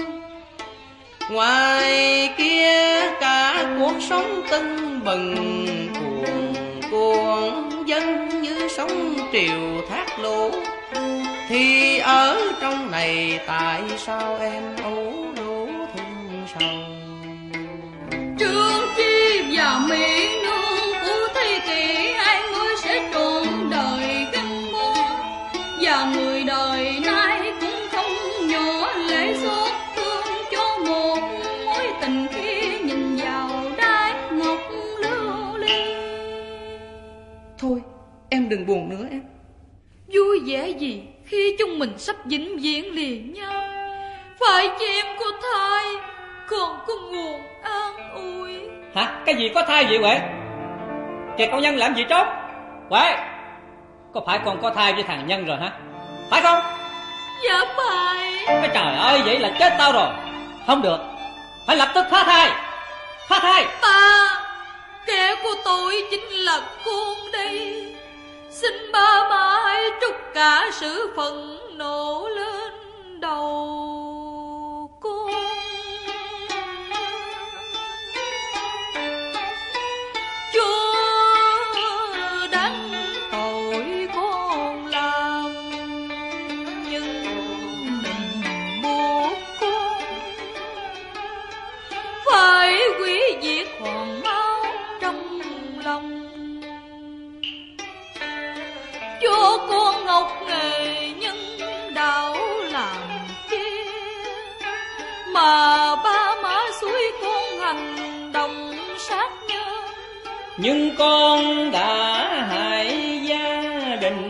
Ngoài kia cả cuộc sống tưng bừng cuồn cuộn dân như sóng triều thác lũ, thì ở trong này tại sao em ủ rũ thương sầu. Trương Chi và mỹ nương của thế kỷ 20 sẽ trọn đời gắn bó, và người đời nay cũng không nhỏ lệ xót thương cho một mối tình khi nhìn vào đai ngọc lưu ly. Thôi em đừng buồn nữa em. Vui vẻ gì khi chúng mình sắp vĩnh viễn liền nhau. Phải cho em có thai, còn có nguồn an ủi. Hả? Cái gì có thai vậy Huệ? Kìa con Nhân làm gì trốn? Huệ, có phải con có thai với thằng Nhân rồi hả? Phải không? Dạ phải. Ôi trời ơi, vậy là chết tao rồi. Không được, phải lập tức phá thai. Phá thai. Ba, kẻ của tôi chính là con đây. Xin ba mãi trút cả sự phẫn nộ lên đầu con. Chúa đáng tội con làm, nhưng đừng buộc con phải hủy diệt hòn máu trong lòng. Cho con ngọc nghề nhân đạo làm chi mà ba má suối con hành động sát nhân. Nhưng con đã hại gia đình,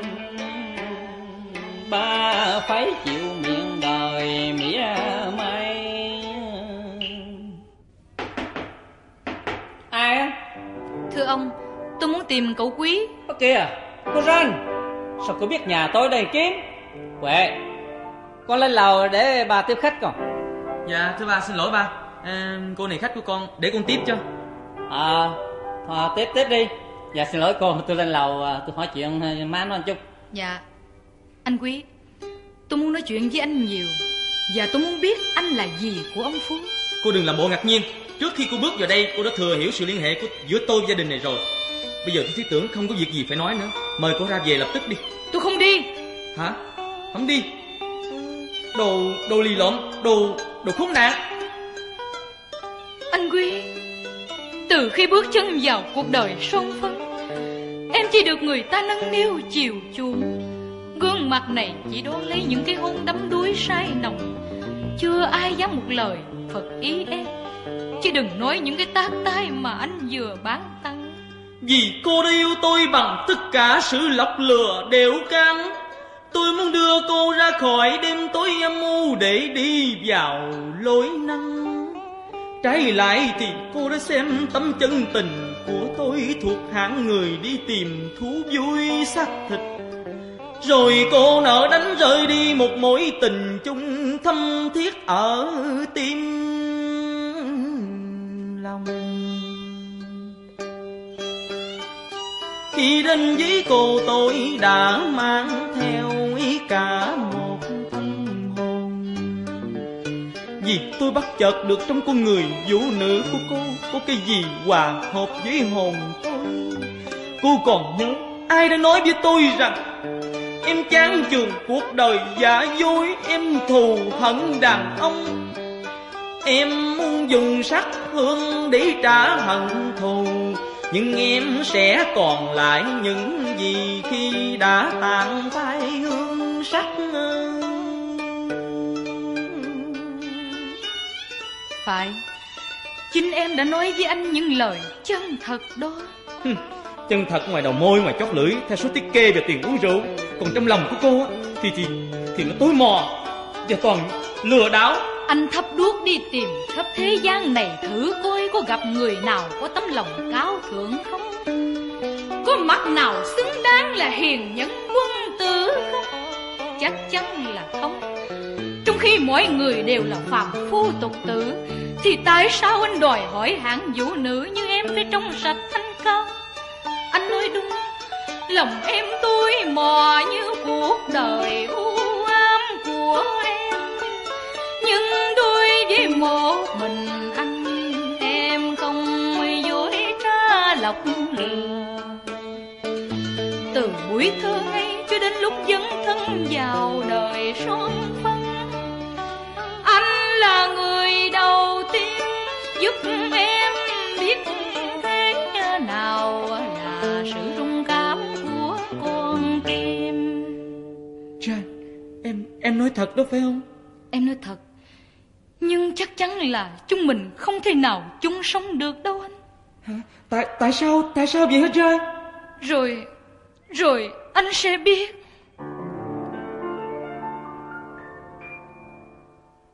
ba phải chịu miệng đời mỉa mai. Ai á? Thưa ông, tôi muốn tìm cậu Quý. Ơ kìa, cô Ranh, sao cô biết nhà tôi đây kiếm? Huệ, con lên lầu để bà tiếp khách con. Dạ thưa ba, xin lỗi ba. Cô này khách của con, để con tiếp cho. Tiếp đi. Dạ xin lỗi cô, tôi lên lầu tôi hỏi chuyện má nó một chút. Dạ, anh Quý, tôi muốn nói chuyện với anh nhiều, và tôi muốn biết anh là gì của ông Phú. Cô đừng làm bộ ngạc nhiên. Trước khi cô bước vào đây, cô đã thừa hiểu sự liên hệ giữa tôi và gia đình này rồi. Bây giờ tôi thiết tưởng không có việc gì phải nói nữa. Mời cô ra về lập tức đi. Tôi không đi. Hả? Không đi? Đồ lì lợm, đồ khốn nạn. Anh Quý, từ khi bước chân vào cuộc đời son phấn, em chỉ được người ta nâng niu chiều chuộng. Gương mặt này chỉ đón lấy những cái hôn đắm đuối say nồng. Chưa ai dám một lời phật ý em, chứ đừng nói những cái tác tay mà anh vừa bán tăng. Vì cô đã yêu tôi bằng tất cả sự lọc lừa đều cam. Tôi muốn đưa cô ra khỏi đêm tối âm u để đi vào lối nắng. Trái lại thì cô đã xem tấm chân tình của tôi thuộc hạng người đi tìm thú vui xác thịt. Rồi cô nỡ đánh rơi đi một mối tình chung thâm thiết ở tim lòng. Khi đến với cô tôi đã mang theo ý cả một tâm hồn. Vì tôi bắt chợt được trong con người vũ nữ của cô có cái gì hòa hợp với hồn tôi. Cô còn nhớ ai đã nói với tôi rằng em chán chường cuộc đời giả dối, em thù hận đàn ông. Em muốn dùng sắc hương để trả hận thù, nhưng em sẽ còn lại những gì khi đã tàn phai hương sắc. Phải, chính em đã nói với anh những lời chân thật đó. Chân thật ngoài đầu môi, ngoài chót lưỡi, theo số tiết kê về tiền uống rượu. Còn trong lòng của cô thì nó tối mò và toàn lừa đảo. Anh thắp đuốc đi tìm khắp thế gian này, thử coi có gặp người nào có tấm lòng cao thượng không? Có mặt nào xứng đáng là hiền nhân quân tử không? Chắc chắn là không. Trong khi mỗi người đều là phàm phu tục tử, thì tại sao anh đòi hỏi hạng vũ nữ như em phải trong sạch thanh cao? Anh nói đúng, lòng em tôi mò như cuộc đời u ám của em. Nhưng đôi với một mình anh, em không dối trá lọc lừa. Từ buổi thơ ngây cho đến lúc dấn thân vào đời son phấn, anh là người đầu tiên giúp em biết thế nào là sự rung cảm của con tim. Jane, em nói thật đó phải không? Em nói thật, nhưng chắc chắn là chúng mình không thể nào chung sống được đâu anh. Hả? Tại sao vậy hả Jane? Rồi anh sẽ biết.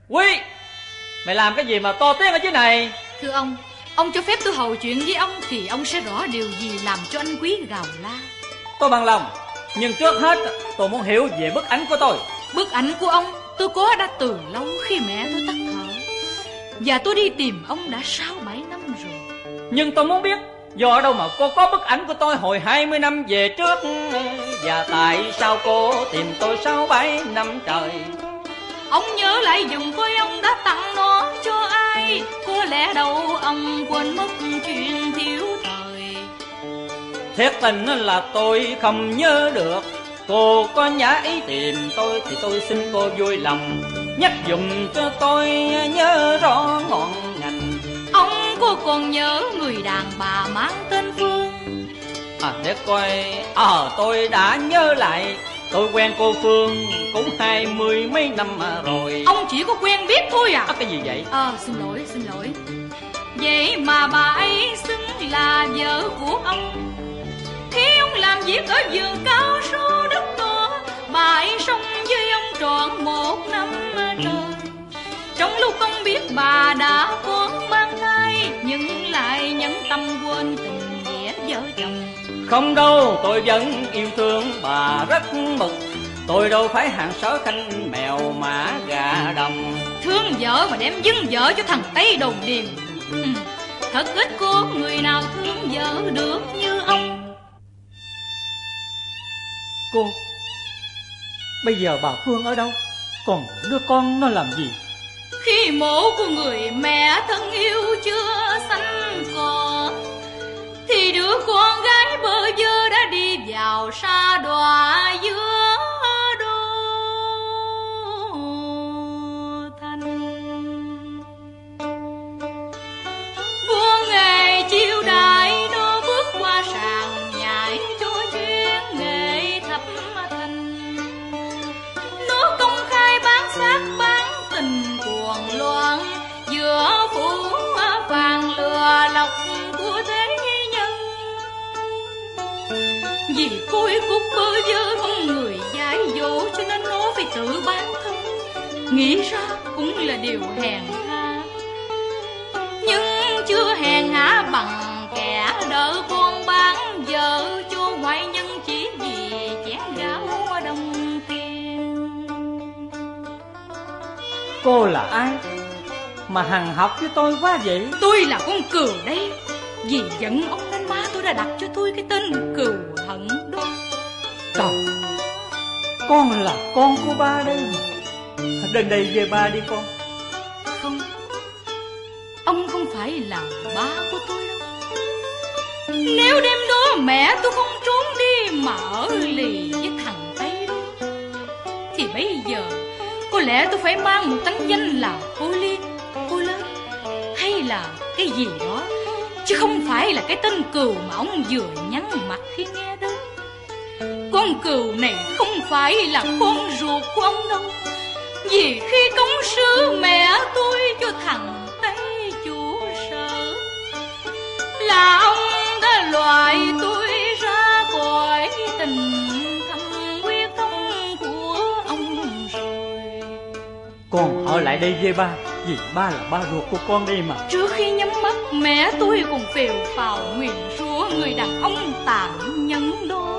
Quý, mày làm cái gì mà to tiếng ở dưới này? Thưa ông cho phép tôi hầu chuyện với ông thì ông sẽ rõ điều gì làm cho anh Quý gào la. Tôi bằng lòng, nhưng trước hết tôi muốn hiểu về bức ảnh của tôi. Bức ảnh của ông tôi có đã từ lâu khi mẹ tôi tắt thở, và tôi đi tìm ông đã 6-7 năm rồi. Nhưng tôi muốn biết do ở đâu mà cô có bức ảnh của tôi hồi 20 năm về trước, và tại sao cô tìm tôi 6-7 năm trời? Ông nhớ lại dùm coi ông đã tặng nó cho ai. Có lẽ đâu ông quên mất chuyện thiếu thời. Thiệt tình là tôi không nhớ được. Cô có nhã ý tìm tôi thì tôi xin cô vui lòng nhắc dùm cho tôi nhớ rõ ngọn ngành. Ông có còn nhớ người đàn bà mang tên Phương? Để coi, tôi đã nhớ lại. Tôi quen cô Phương cũng 20 mấy năm rồi. Ông chỉ có quen biết thôi à? Cái gì vậy? Xin lỗi. Vậy mà bà ấy xứng là vợ của ông. Khi ông làm việc ở vườn cao su đất to, bà ấy sống với ông trọn 1 năm trời. Trong lúc ông biết bà đã có mang thai, nhưng lại nhẫn tâm quên tình nghĩa vợ chồng. Không đâu, tôi vẫn yêu thương bà rất mực. Tôi đâu phải hạng sớ khanh mèo mã gà đồng. Thương vợ mà đem dưng vợ cho thằng Tây Đồn Điền. Thật ít có người nào thương vợ được như ông. Cô, bây giờ bà Phương ở đâu? Còn đứa con nó làm gì? Khi mộ của người mẹ thân yêu chưa sanh còn, thì đứa con gái bơ vơ đã đi vào sa đọa giữa đô thành. Vua ngày chiêu đãi nó bước qua sàn nhảy cho chuyên nghệ thập thành. Nó công khai bán xác bán tình cuồng loạn, giữa phủ vàng lừa lọc của thế nhân. Vì côi cúc bơ vơ không người dạy dỗ, cho nên nó phải tự bán thân. Nghĩ ra cũng là điều hèn hạ, nhưng chưa hèn hạ bằng kẻ đỡ con bán vợ cho ngoại nhân chỉ vì chén gạo đồng tiền. Cô là ai mà hằng học với tôi quá vậy? Tôi là con Cừu đây. Vì giận ông nên má tôi đã đặt cho tôi cái tên Cừu Hận đó. Trời, con là con của ba đây. Đến đây về ba đi con. Không, ông không phải là ba của tôi đâu. Nếu đêm đó mẹ tôi không trốn đi mà ở lì với thằng Tây đó, thì bây giờ có lẽ tôi phải mang một tánh danh là cô Liên, cô Lớn, hay là cái gì đó, chứ không phải là cái tên Cừu mà ông vừa nhăn mặt khi nghe đó. Con Cừu này không phải là con ruột của ông đâu. Vì khi cống sứ mẹ tôi cho thằng Tây chủ sở, là ông đã loại tôi ra khỏi tình thâm quyết thống của ông rồi. Con ở lại đây với ba, vì ba là ba ruột của con đây mà. Trước khi nhắm mắt, mẹ tôi còn phèo phào nguyền rủa người đàn ông tàn nhẫn đó.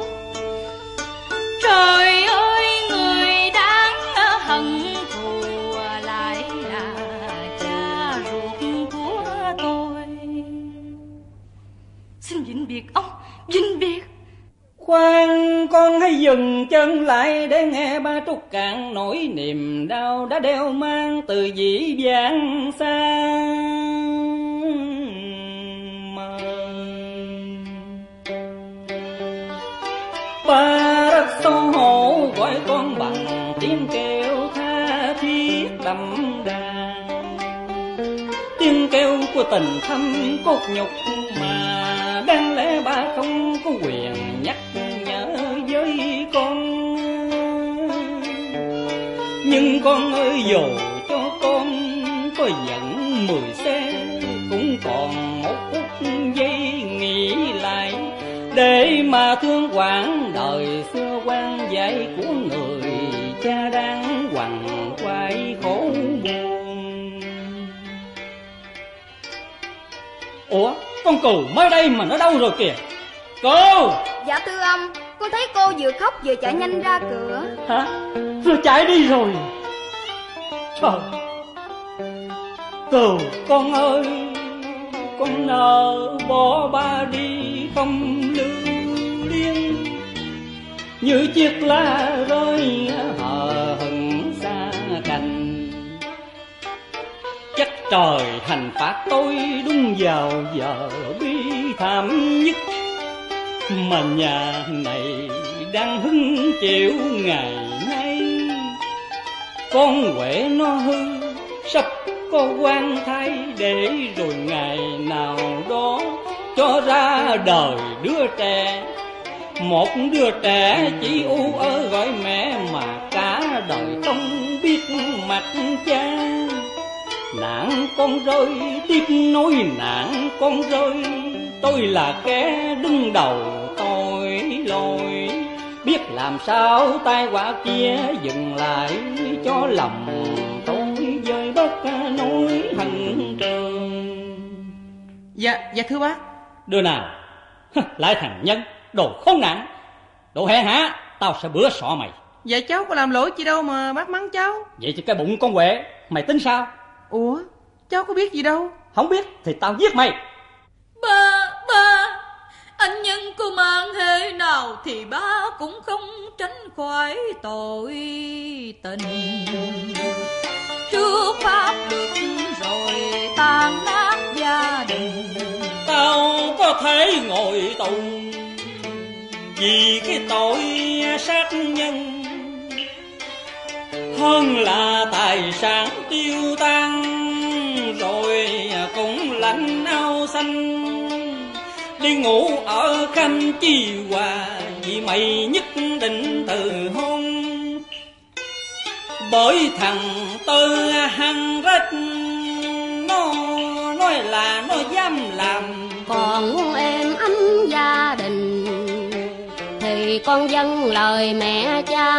Trời ơi, người đáng hận thù lại là cha ruột của tôi. Xin vĩnh biệt ông, vĩnh biệt. Khoan, con hãy dừng chân lại để nghe ba trúc cạn nỗi niềm đau đã đeo mang từ dĩ vãng xa. Ba rất xấu hổ gọi con bằng tiếng kêu tha thiết đậm đà, tiếng kêu của tình thâm cốt nhục mà đáng lẽ ba không có quyền nhắc nhở với con. Nhưng con ơi, dù cho con có giận 10 xe, cũng còn 1 phút giây nghĩ lại để mà thương quãng đời xưa quan dạy của người cha đang quằn quại khổ buồn. Ủa, con cừu mới đây mà nó đâu rồi kìa? Cô! Dạ thưa ông, con thấy cô vừa khóc vừa chạy nhanh ra cửa. Hả? Rồi chạy đi rồi. Trời! Cừu con ơi, con nỡ bỏ ba đi không lưu luyến, như chiếc lá rơi hờ hững xa cành. Chắc trời hành phạt tôi đúng vào giờ bi thảm nhất, mà nhà này đang hứng chịu ngày nay. Con Huệ nó hư, sắp có quan thai, để rồi ngày nào đó cho ra đời đứa trẻ. Một đứa trẻ chỉ u ớ gọi mẹ, mà cả đời không biết mặt cha. Nạn con rơi tiếp nối nạn con rơi, tôi là kẻ đứng đầu tội lỗi. Biết làm sao tai họa kia dừng lại, cho lòng tôi vơi bớt nỗi hận trường. Dạ thưa bác. Đứa nào? Lại thằng Nhân, đồ khốn nạn, đồ hèn hạ, tao sẽ bữa xọ mày. Dạ cháu có làm lỗi gì đâu mà bác mắng cháu. Vậy chứ cái bụng con Huệ mày tính sao? Ủa, cháu có biết gì đâu. Không biết thì tao giết mày. Ba, anh Nhân có mang thế nào thì ba cũng không tránh khỏi tội tình. Trước pháp luật rồi tan nát gia đình. Tao có thể ngồi tù vì cái tội sát nhân, hơn là tài sản tiêu tan rồi cũng lạnh áo xanh. Đi ngủ ở Khanh Chi Hòa vì mày nhất định từ hôn. Bởi thằng Tư Hăng Rết nó nói là nó dám làm. Còn em anh gia đình thì con dâng lời mẹ cha.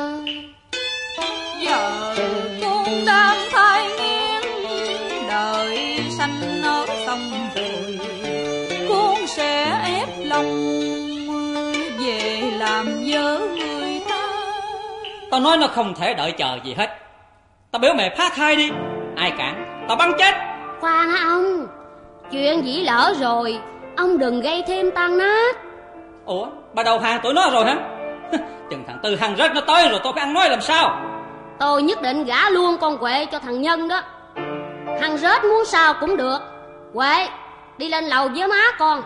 Giờ con đang thai nghiến, đời sanh ở xong rồi con sẽ ép lòng về làm vợ người ta. Tao nói nó không thể đợi chờ gì hết. Tao biểu mày phá thai đi, ai cản tao bắn chết. Khoan hả ông, chuyện dĩ lỡ rồi, ông đừng gây thêm tan nát. Ủa, bà đầu hàng tụi nó rồi hả? Chừng thằng Tư Hăng Rết nó tới rồi tôi phải ăn nói làm sao? Tôi nhất định gả luôn con Huệ cho thằng Nhân đó. Hăng Rết muốn sao cũng được. Huệ, đi lên lầu với má con.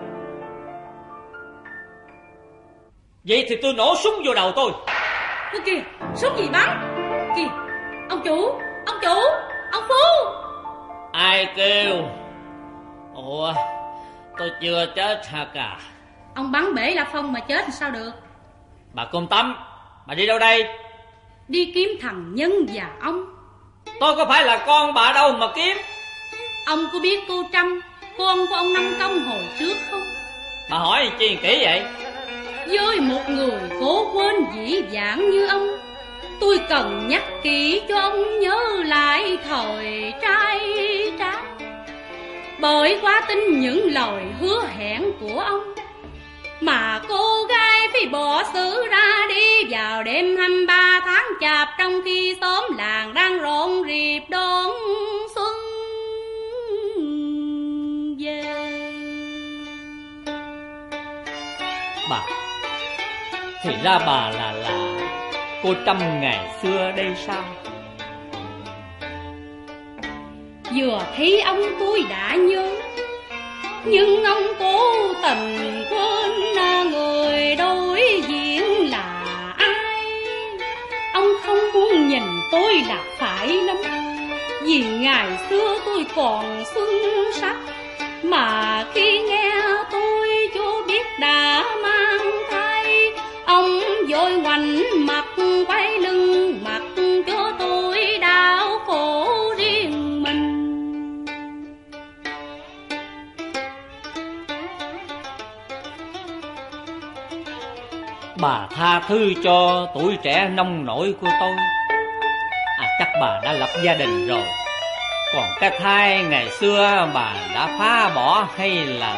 Vậy thì tôi nổ súng vô đầu tôi. Ôi kìa, súng gì bắn? Kìa, ông chủ, ông Phú. Ai kêu? Ủa, tôi chưa chết hả cả? Ông bắn bể La Phong mà chết thì sao được? Bà Cung Tâm, bà đi đâu đây? Đi kiếm thằng Nhân và ông. Tôi có phải là con bà đâu mà kiếm. Ông có biết cô Trâm, con của ông Năm Công hồi trước không? Bà hỏi chi kỹ vậy? Với một người cố quên dĩ vãng như ông, tôi cần nhắc kỹ cho ông nhớ lại thời trai tráng. Bởi quá tin những lời hứa hẹn của ông mà cô gái phải bỏ xứ ra đi vào đêm 23 tháng Chạp, trong khi xóm làng đang rộn rịp đón xuân về. Bà, thì ra bà là cô Trâm ngày xưa đây sao? Vừa thấy ông tôi đã nhớ, nhưng ông cố tình quên người đối diện là ai. Ông không muốn nhìn tôi là phải lắm, vì ngày xưa tôi còn xuân sắc. Mà khi nghe tôi cho biết đã mang thai, ông vội ngoảnh mặt quay lưng mặc cho tôi đau khổ riêng mình. Bà tha thứ cho tuổi trẻ nông nổi của tôi. Chắc bà đã lập gia đình rồi. Còn cái thai ngày xưa bà đã phá bỏ hay là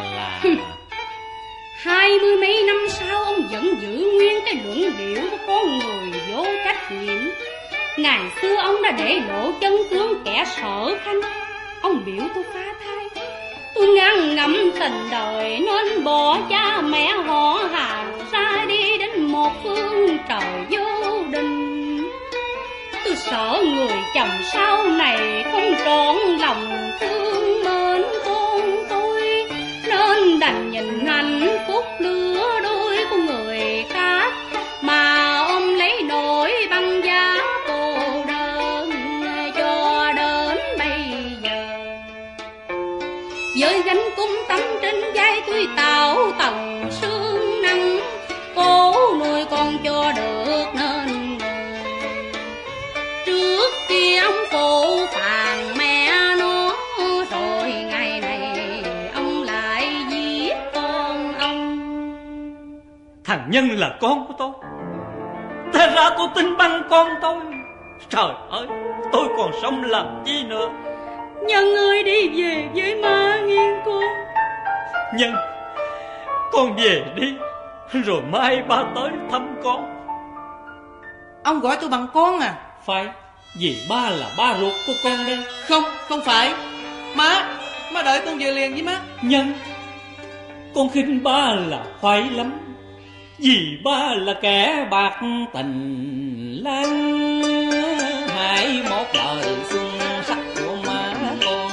20 mấy năm sau ông vẫn giữ nguyên cái luận điệu của con người vô trách nhiệm. Ngày xưa ông đã để lộ chân tướng kẻ Sở Khanh. Ông biểu tôi phá thai, tôi ngăn ngẩm tình đời nên bỏ cha mẹ họ hàng ra đi đến một phương trời vô định. Tôi sợ người chồng sau này không trọn lòng thương mến con tôi, nên đành nhìn hạnh phúc lứa đôi của người khác mà ôm lấy nỗi băng giá cô đơn cho đến bây giờ. Với gánh cung tắm trên vai tôi tạo tầng sương nắng, cố nuôi con cho được nên người. Trước kia ông phụ phàng mẹ nó, rồi ngày này ông lại giết con ông. Thằng Nhân là con của tôi, thế ra cô tin băng con tôi. Trời ơi, tôi còn sống làm chi nữa. Nhân ơi, đi về với má nghiêng con. Nhân, con về đi, rồi mai ba tới thăm con. Ông gọi tôi bằng con à? Phải, vì ba là ba ruột của con đây. Không phải. Má đợi con về liền với má. Nhân, con khinh ba là khoái lắm, vì ba là kẻ bạc tình lang. Hãy một đời xuân sắc của má con,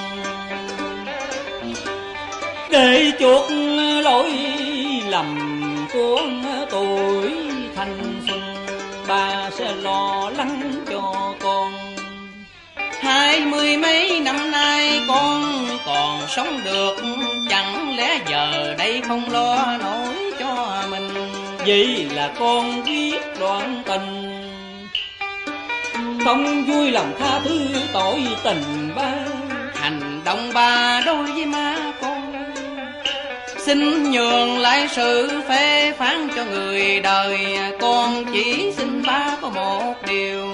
để chuộc lỗi lầm của tuổi thanh xuân. Ba sẽ lo lắng cho con. 20 mấy năm nay con còn sống được, chẳng lẽ giờ đây không lo nổi cho mình. Vậy là con biết đoạn tình, không vui lòng tha thứ tội tình ba. Hành động ba đối với má con, xin nhường lại sự phê phán cho người đời. Con chỉ xin ba có một điều,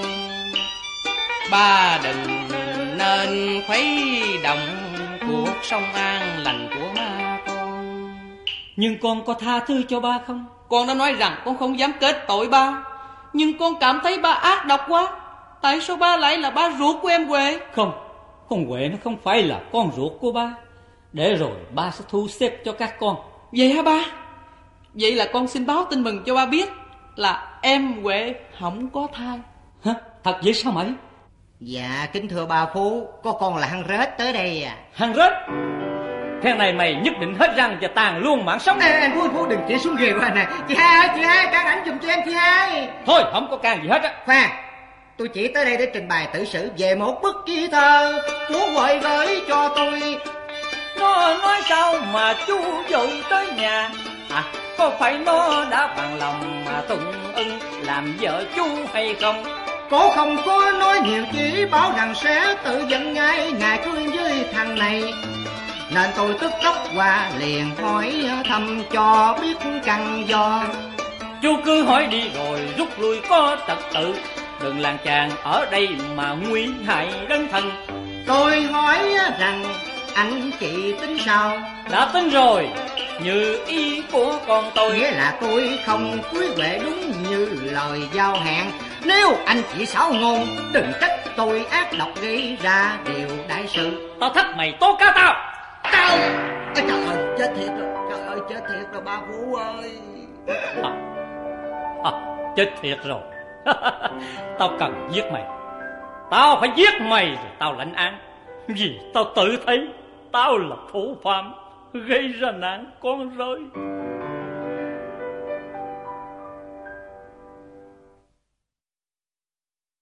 ba đừng nên khuấy động cuộc sống an lành của má con. Nhưng con có tha thứ cho ba không? Con đã nói rằng con không dám kết tội ba, nhưng con cảm thấy ba ác độc quá. Tại sao ba lại là ba ruột của em Huệ? Không, con Huệ nó không phải là con ruột của ba. Để rồi ba sẽ thu xếp cho các con. Vậy hả ba? Vậy là con xin báo tin mừng cho ba biết là em Huệ không có thai. Hả? Thật vậy sao mày? Dạ kính thưa bà Phú, có con là Hăng Rết tới đây à. Hăng Rết? Phen này mày nhất định hết răng và tàn luôn mạng sống. Anh Phú đừng chỉ xuống ghê của anh này. Chị hai can ảnh giùm cho em chị hai. Thôi không có can gì hết á. Khoan, tôi chỉ tới đây để trình bày tự sự về một bức ký thơ chú Huệ gửi cho tôi. Nó nói sao mà chú vội tới nhà? À, có phải nó đã bằng lòng mà tụng ưng làm vợ chú hay không? Cô không có nói nhiều, chỉ bảo rằng sẽ tự dẫn ngay ngày cưới với thằng này. Nên tôi tức tốc qua liền hỏi thăm cho biết căn do. Chú cứ hỏi đi rồi rút lui có trật tự, đừng làng chàng ở đây mà nguy hại đến thân. Tôi hỏi rằng anh chị tính sao? Đã tính rồi, như ý của con tôi. Nghĩa là tôi không cưới Huệ đúng như lời giao hẹn. Nếu anh chị xảo ngôn, đừng trách tôi ác độc gây ra điều đại sự. Tao thách mày tố cáo tao. Trời ơi, chết thiệt rồi. Trời ơi, chết thiệt rồi ba Phú ơi. Chết thiệt rồi. Tao cần giết mày. Tao phải giết mày rồi tao lãnh án. Vì tao tự thấy tao là thủ phạm gây ra nạn con rơi.